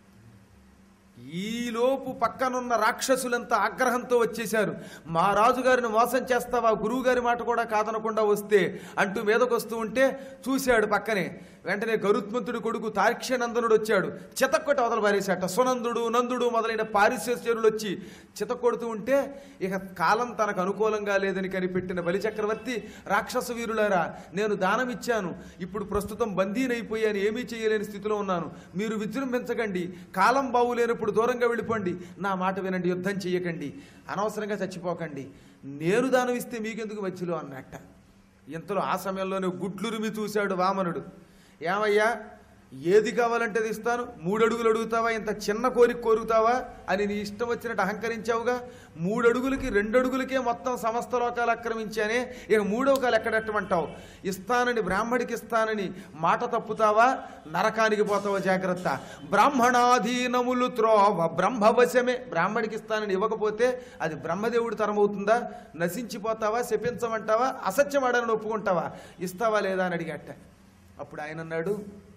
A: ఈలోపు పక్కనున్న రాక్షసులంతా ఆగ్రహంతో వచ్చేశారు. మా రాజుగారిని మోసం చేస్తావా, గురువు గారి మాట కూడా కాదనకుండా వస్తే అంటూ మీదకు వస్తూ ఉంటే చూశాడు పక్కనే. వెంటనే గరుత్మంతుడి కొడుకు తార్క్ష్యనందనుడు వచ్చాడు. చితక్కొట్టి అవతల పారేశాట. సునందుడు, నందుడు మొదలైన పారిశ్వరులు వచ్చి చితక్కొడుతూ ఉంటే ఇక కాలం తనకు అనుకూలంగా లేదని కనిపెట్టిన బలిచక్రవర్తి, రాక్షస వీరులారా, నేను దానం ఇచ్చాను, ఇప్పుడు ప్రస్తుతం బందీనైపోయాను, ఏమీ చేయలేని స్థితిలో ఉన్నాను, మీరు విజృంభించకండి, కాలం బావులేనప్పుడు దూరంగా వెళ్ళిపోండి, నా మాట వినండి, యుద్ధం చెయ్యకండి, అనవసరంగా చచ్చిపోకండి, నేను దానం ఇస్తే మీకెందుకు మధ్యలో అన్నట్ట. ఇంతలో ఆ సమయంలోనే గుడ్లురిమి చూశాడు వామనుడు. ఏమయ్యా, ఏది కావాలంటే అది ఇస్తాను, మూడు అడుగులు అడుగుతావా, ఇంత చిన్న కోరిక కోరుతావా అని నీ ఇష్టం వచ్చినట్టు అహంకరించావుగా, మూడు అడుగులకి రెండు అడుగులకే మొత్తం సమస్త లోకాలు ఆక్రమించానే, ఇక మూడవ కాలు ఎక్కడెట్టమంటావు? ఇస్తానని, బ్రాహ్మడికి ఇస్తానని మాట తప్పుతావా, నరకానికి పోతావా, జాగ్రత్త. బ్రాహ్మణాధీనములు త్రోవ బ్రహ్మవశమే. బ్రాహ్మడికి ఇస్తానని ఇవ్వకపోతే అది బ్రహ్మదేవుడి తరమవుతుందా, నశించిపోతావా, శపించమంటావా, అసత్యమాడని ఒప్పుకుంటావా, ఇస్తావా లేదా అని అడిగట. అప్పుడు ఆయన అన్నాడు,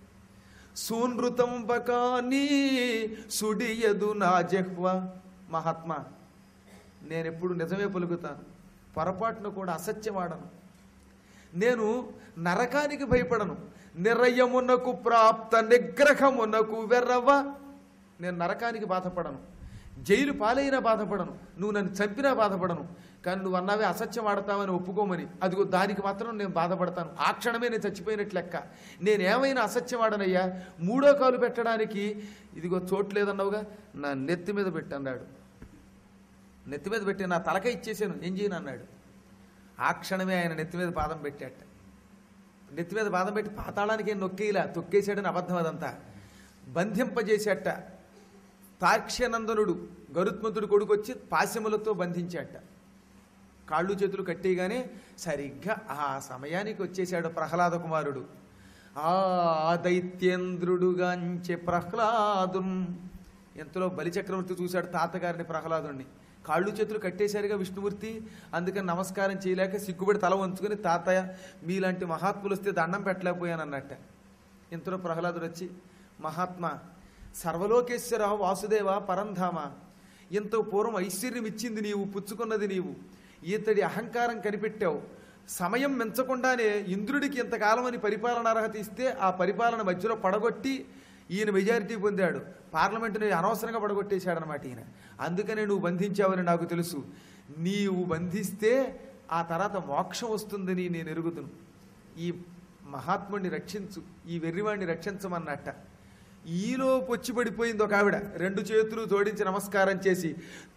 A: సూనృతం బకానీ సుడియదు నా జహ్వ. మహాత్మా, నేనెప్పుడు నిజమే పలుకుతాను, పొరపాటును కూడా అసత్యమాడను, నేను నరకానికి భయపడను, నిరయమునకు ప్రాప్త నిగ్రహమునకు వెర్రవ. నేను నరకానికి బాధపడను, జైలు పాలైనా బాధపడను, నువ్వు నన్ను చంపినా బాధపడను, కానీ నువ్వు అన్నావే అసత్యం ఆడతావని ఒప్పుకోమని, అదిగో దానికి మాత్రం నేను బాధపడతాను, ఆ క్షణమే నేను చచ్చిపోయినట్లు లెక్క. నేనేమైనా అసత్యం ఆడనయ్యా, మూడో కాలు పెట్టడానికి ఇదిగో చోట్లేదన్నావుగా, నా నెత్తి మీద పెట్టన్నాడు. నెత్తి మీద పెట్టి నా తలక ఇచ్చేసాను, ఏం చేయను అన్నాడు. ఆ క్షణమే ఆయన నెత్తి మీద పాదం పెట్టాట. నెత్తి మీద పాదం పెట్టి పాతాళానికి ఏం నొక్కేలా, తొక్కేశాడని అబద్ధం అదంతా. బంధింపజేసేట. తార్క్ష్యనందనుడు గరుత్మంతుడు కొడుకొచ్చి పాశములతో బంధించాట. కాళ్ళు చేతులు కట్టేయగానే సరిగ్గా ఆ సమయానికి వచ్చేశాడు ప్రహ్లాద కుమారుడు. ఆ దైత్యేంద్రుడుగాంచె ప్రహ్లాదున్. ఎంతలో బలిచక్రవర్తి చూశాడు తాతగారిని, ప్రహ్లాదుణ్ణి. కాళ్ళు చేతులు కట్టేశారుగా విష్ణుమూర్తి, అందుకని నమస్కారం చేయలేక సిగ్గుపడి తల వంచుకొని, తాతయ్య మీలాంటి మహాత్ములు వస్తే దండం పెట్టలేకపోయాను అన్నట్ట. ఇంతలో ప్రహ్లాదుడు వచ్చి, మహాత్మా, సర్వలోకేశ్వర వాసుదేవ పరంధామ, ఇంత పూర్వం ఐశ్వర్యం ఇచ్చింది నీవు, పుచ్చుకున్నది నీవు, ఇతడి అహంకారం కనిపెట్టావు, సమయం మించకుండానే ఇంద్రుడికి ఇంతకాలమని పరిపాలన అర్హత ఇస్తే ఆ పరిపాలన మధ్యలో పడగొట్టి ఈయన మెజారిటీ పొందాడు, పార్లమెంటుని అనవసరంగా పడగొట్టేశాడనమాట ఈయన. అందుకనే నువ్వు బంధించావని నాకు తెలుసు, నీవు బంధిస్తే ఆ తర్వాత మోక్షం వస్తుందని నేను ఎరుగుతును, ఈ మహాత్ముడిని రక్షించు, ఈ వెర్రివాడిని రక్షించమన్నట్ట. ఈలోపు వచ్చి పడిపోయింది ఒక ఆవిడ, రెండు చేతులు జోడించి నమస్కారం చేసి,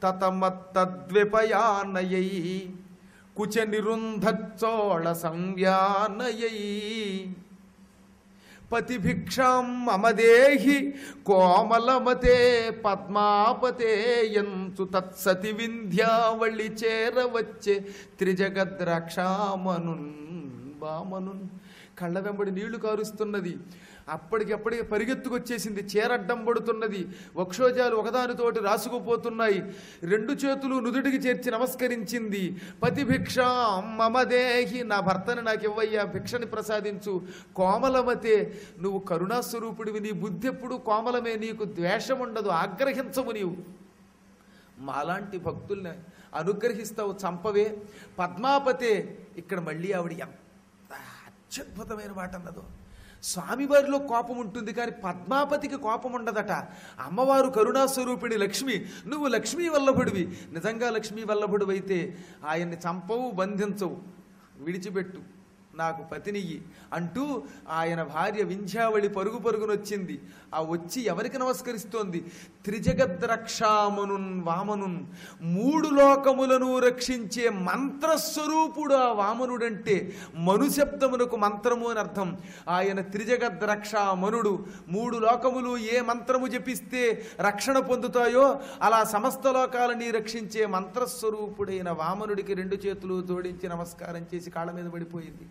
A: తతమత్తద్విపయానయై కుచ నిరుంధచ్చోళ సంవ్యానయై పతిభిక్షాం మమదేహి కోమలమతే పద్మాపతే యంచు తత్సతి వింధ్యావళి చేరవచ్చే త్రిజగద్రాక్షామనున్ బామనున్. కళ్ళ వెంబడి నీళ్లు కారుస్తున్నది, అప్పటికప్పటికి పరిగెత్తుకొచ్చేసింది, చేరడ్డం పడుతున్నది, వక్షోజాలు ఒకదానితోటి రాసుకుపోతున్నాయి, రెండు చేతులు నుదుటికి చేర్చి నమస్కరించింది. పతిభిక్ష మమదేహి, నా భర్తని నాకు ఇవ్వయ్యా, భిక్షని ప్రసాదించు. కోమలమతే, నువ్వు కరుణాస్వరూపుడివి, నీ బుద్ధి ఎప్పుడు కోమలమే, నీకు ద్వేషం ఉండదు, ఆగ్రహించవు నీవు, మాలాంటి భక్తుల్ని అనుగ్రహిస్తావు, చంపవే. పద్మాపతే, ఇక్కడ మళ్ళీ ఆవిడ ఎంత అత్యద్భుతమైన మాట అన్నదో. స్వామివారిలో కోపం ఉంటుంది కానీ పద్మాపతికి కోపం ఉండదట. అమ్మవారు కరుణాస్వరూపిణి లక్ష్మి, నువ్వు లక్ష్మీ వల్లభుడివి. నిజంగా లక్ష్మీ వల్లభుడు అయితే ఆయన్ని చంపవు, బంధించవు, విడిచిపెట్టు, నాకు పతినియ్యి అంటూ ఆయన భార్య వింధ్యావళి పరుగు పరుగునొచ్చింది. ఆ వచ్చి ఎవరికి నమస్కరిస్తోంది? త్రిజగద్రక్షామనున్ వామనున్, మూడు లోకములను రక్షించే మంత్రస్వరూపుడు ఆ వామనుడంటే. మనుశబ్దమునకు మంత్రము అని అర్థం. ఆయన త్రిజగద్రక్షామనుడు. మూడు లోకములు ఏ మంత్రము జపిస్తే రక్షణ పొందుతాయో అలా సమస్త లోకాలని రక్షించే మంత్రస్వరూపుడైన వామనుడికి రెండు చేతులు జోడించి నమస్కారం చేసి కాళ్ళ మీద పడిపోయింది.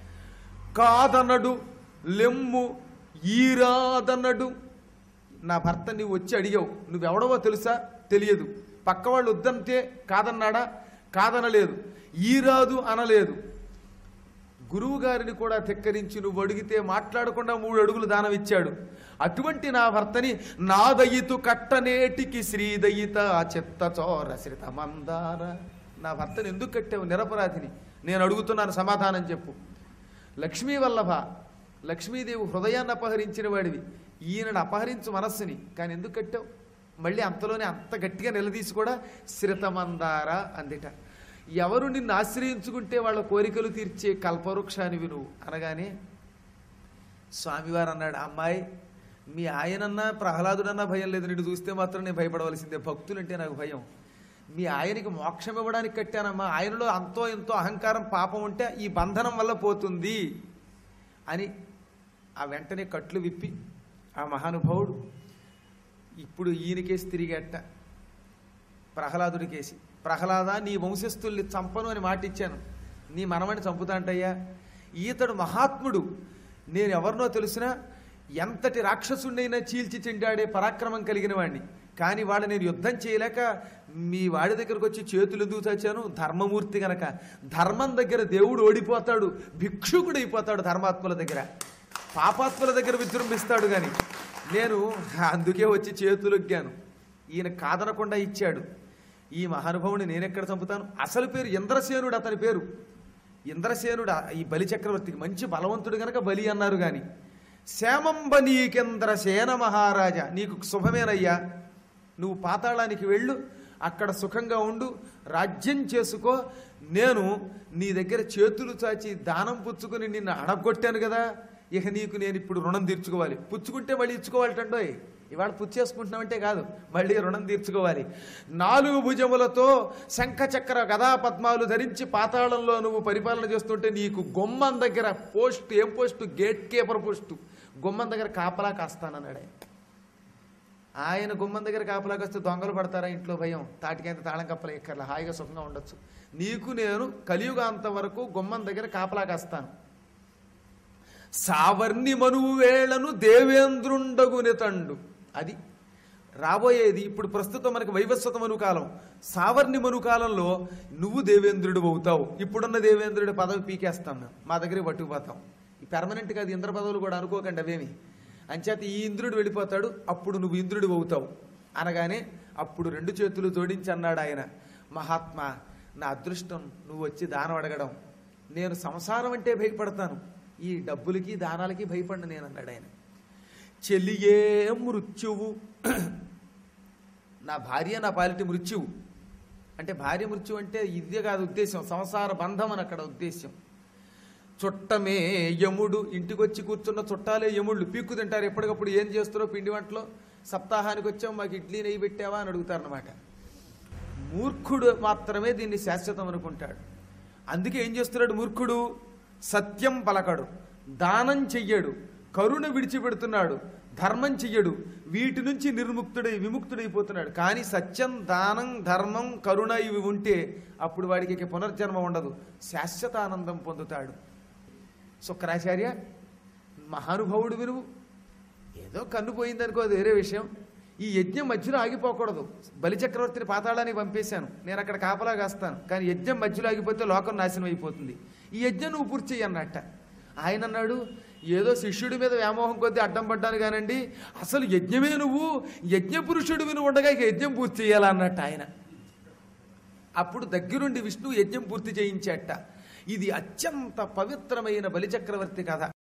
A: కాదనడు లెమ్ము ఈరాదనడు. నా భర్త నీవు వచ్చి అడిగావు, నువ్వెవడవో తెలుసా? తెలియదు. పక్కవాళ్ళు వద్దంటే కాదన్నాడా? కాదనలేదు. ఈరాదు అనలేదు. గురువు గారిని కూడా ధిక్కరించి నువ్వు అడిగితే మాట్లాడకుండా మూడు అడుగులు దానం ఇచ్చాడు. అటువంటి నా భర్తని నాదయితు కట్టనేటికి శ్రీదయిత చిత్త చోర శ్రిత మందార. నా భర్తని ఎందుకు కట్టావు? నిరపరాధిని. నేను అడుగుతున్నాను, సమాధానం చెప్పు. లక్ష్మీ వల్లభ, లక్ష్మీదేవి హృదయాన్ని అపహరించిన వాడివి, ఈయనను అపహరించు మనస్సుని, కానీ ఎందుకు కట్టావు? మళ్ళీ అంతలోనే అంత గట్టిగా నిలదీసి కూడా శ్రితమందార అందిట. ఎవరు నిన్ను ఆశ్రయించుకుంటే వాళ్ళ కోరికలు తీర్చే కల్పవృక్షానివి నువ్వు అనగానే స్వామివారు అన్నాడు, అమ్మాయి మీ ఆయనన్నా ప్రహ్లాదుడన్నా భయం లేదు, నిన్ను చూస్తే మాత్రం నేను భయపడవలసిందే. భక్తులంటే నాకు భయం. మీ ఆయనకి మోక్షం ఇవ్వడానికి కట్టానమ్మా. ఆయనలో అంతో ఎంతో అహంకారం పాపం ఉంటే ఈ బంధనం వల్ల పోతుంది అని ఆ వెంటనే కట్లు విప్పి ఆ మహానుభావుడు ఇప్పుడు ఈయనకేసి తిరిగేట, ప్రహ్లాదుడికేసి. ప్రహ్లాద, నీ వంశస్థుల్ని చంపను అని మాటిచ్చాను, నీ మనమని చంపుతాంటయ్యా. ఈతడు మహాత్ముడు, నేను ఎవరినో తెలిసినా ఎంతటి రాక్షసుడినైనా చీల్చి చెండాడే పరాక్రమం కలిగిన వాడిని. కానీ వాడు నేను యుద్ధం చేయలేక మీ వాడి దగ్గరకు వచ్చి చేతులు ఎందుకు చచ్చాను? ధర్మమూర్తి గనక. ధర్మం దగ్గర దేవుడు ఓడిపోతాడు, భిక్షుకుడు అయిపోతాడు. ధర్మాత్ముల దగ్గర, పాపాత్ముల దగ్గర విజృంభిస్తాడు. కానీ నేను అందుకే వచ్చి చేతులు ఎగ్గాను. ఈయన కాదనకుండా ఇచ్చాడు. ఈ మహానుభావుని నేనెక్కడ చంపుతాను? అసలు పేరు ఇంద్రసేనుడు అతని పేరు. ఇంద్రసేనుడు ఈ బలి చక్రవర్తికి మంచి బలవంతుడు గనక బలి అన్నారు. కానీ శ్యామంబ నీకేంద్రసేన మహారాజా, నీకు శుభమేనయ్యా, నువ్వు పాతాళానికి వెళ్ళు, అక్కడ సుఖంగా ఉండు, రాజ్యం చేసుకో. నేను నీ దగ్గర చేతులు చాచి దానం పుచ్చుకుని నిన్ను అడగొట్టాను కదా, ఇక నీకు నేను ఇప్పుడు రుణం తీర్చుకోవాలి. పుచ్చుకుంటే మళ్ళీ ఇచ్చుకోవాలటండోయ్. ఇవాళ పుచ్చేసుకుంటున్నామంటే కాదు, మళ్ళీ రుణం తీర్చుకోవాలి. నాలుగు భుజములతో శంఖచక్ర గదా పద్మాలు ధరించి పాతాళంలో నువ్వు పరిపాలన చేస్తుంటే నీకు గుమ్మం దగ్గర పోస్ట్, ఏం పోస్టు? Gate keeper post. గుమ్మం దగ్గర కాపలా కాస్తానన్నాడే. ఆయన గుమ్మం దగ్గర కాపలాకి వస్తే దొంగలు పడతారా? ఇంట్లో భయం, తాటికైతే తాళం కప్పలు ఎక్కర్లా, హాయిగా సుఖంగా ఉండొచ్చు. నీకు నేను కలియుగాంత వరకు గుమ్మం దగ్గర కాపలా కాస్తాను. సావర్ణి మనువు వేళను దేవేంద్రుండగుని తండు. అది రాబోయేది. ఇప్పుడు ప్రస్తుతం మనకి వైవస్వత మనుకాలం. సావర్ణి మనుకాలంలో నువ్వు దేవేంద్రుడు అవుతావు. ఇప్పుడున్న దేవేంద్రుడి పదవి పీకేస్తాం మేము, మా దగ్గరే పట్టుకుపోతాం. ఈ పెర్మనెంట్ కాదు, ఇంద్ర పదవులు కూడా అనుకోకండి అవేమి. అంచేత ఈ ఇంద్రుడు వెళ్ళిపోతాడు, అప్పుడు నువ్వు ఇంద్రుడు అవుతావు అనగానే అప్పుడు రెండు చేతులు జోడించి అన్నాడు ఆయన, మహాత్మా, నా అదృష్టం నువ్వు వచ్చి దానం అడగడం. నేను సంసారం అంటే భయపడతాను, ఈ డబ్బులకి దానాలకి భయపడిన నేను అన్నాడు ఆయన. చెల్లియే మృత్యువు, నా భార్య నా పాలిటి మృత్యువు. అంటే భార్య మృత్యు అంటే ఇదే కాదు ఉద్దేశం, సంసార బంధం అని అక్కడ ఉద్దేశం. చుట్టమే యముడు, ఇంటికి వచ్చి కూర్చున్న చుట్టాలే యముళ్ళు, పీక్కు తింటారు. ఎప్పటికప్పుడు ఏం చేస్తారో పిండి వంటలో, సప్తాహానికి వచ్చావు మాకు ఇడ్లీ నెయ్యి పెట్టావా అని అడుగుతారనమాట. మూర్ఖుడు మాత్రమే దీన్ని శాశ్వతం అనుకుంటాడు. అందుకే ఏం చేస్తున్నాడు మూర్ఖుడు? సత్యం పలకడు, దానం చెయ్యడు, కరుణ విడిచిపెడుతున్నాడు, ధర్మం చెయ్యడు. వీటి నుంచి నిర్ముక్తుడై విముక్తుడైపోతున్నాడు. కానీ సత్యం, దానం, ధర్మం, కరుణ ఇవి ఉంటే అప్పుడు వాడికి పునర్జన్మ ఉండదు, శాశ్వత ఆనందం పొందుతాడు. శుక్రాచార్య, మహానుభావుడు వినువు. ఏదో కన్ను పోయిందనుకో, అది వేరే విషయం. ఈ యజ్ఞం మధ్యలో ఆగిపోకూడదు. బలిచక్రవర్తిని పాతాళానికి పంపేశాను, నేను అక్కడ కాపలా కాస్తాను. కానీ యజ్ఞం మధ్యలో ఆగిపోతే లోకం నాశనం అయిపోతుంది. ఈ యజ్ఞం నువ్వు పూర్తి చెయ్యి అన్నట్ట. ఆయన అన్నాడు, ఏదో శిష్యుడి మీద వ్యామోహం కొద్దీ అడ్డం పడ్డాను కానండి, అసలు యజ్ఞమే నువ్వు, యజ్ఞ పురుషుడు విను ఉండగా ఇక యజ్ఞం పూర్తి చేయాలన్నట్టు ఆయన. అప్పుడు దగ్గరుండి విష్ణువు యజ్ఞం పూర్తి చేయించేట. ఇది అత్యంత పవిత్రమైన బలిచక్రవర్తి కథ.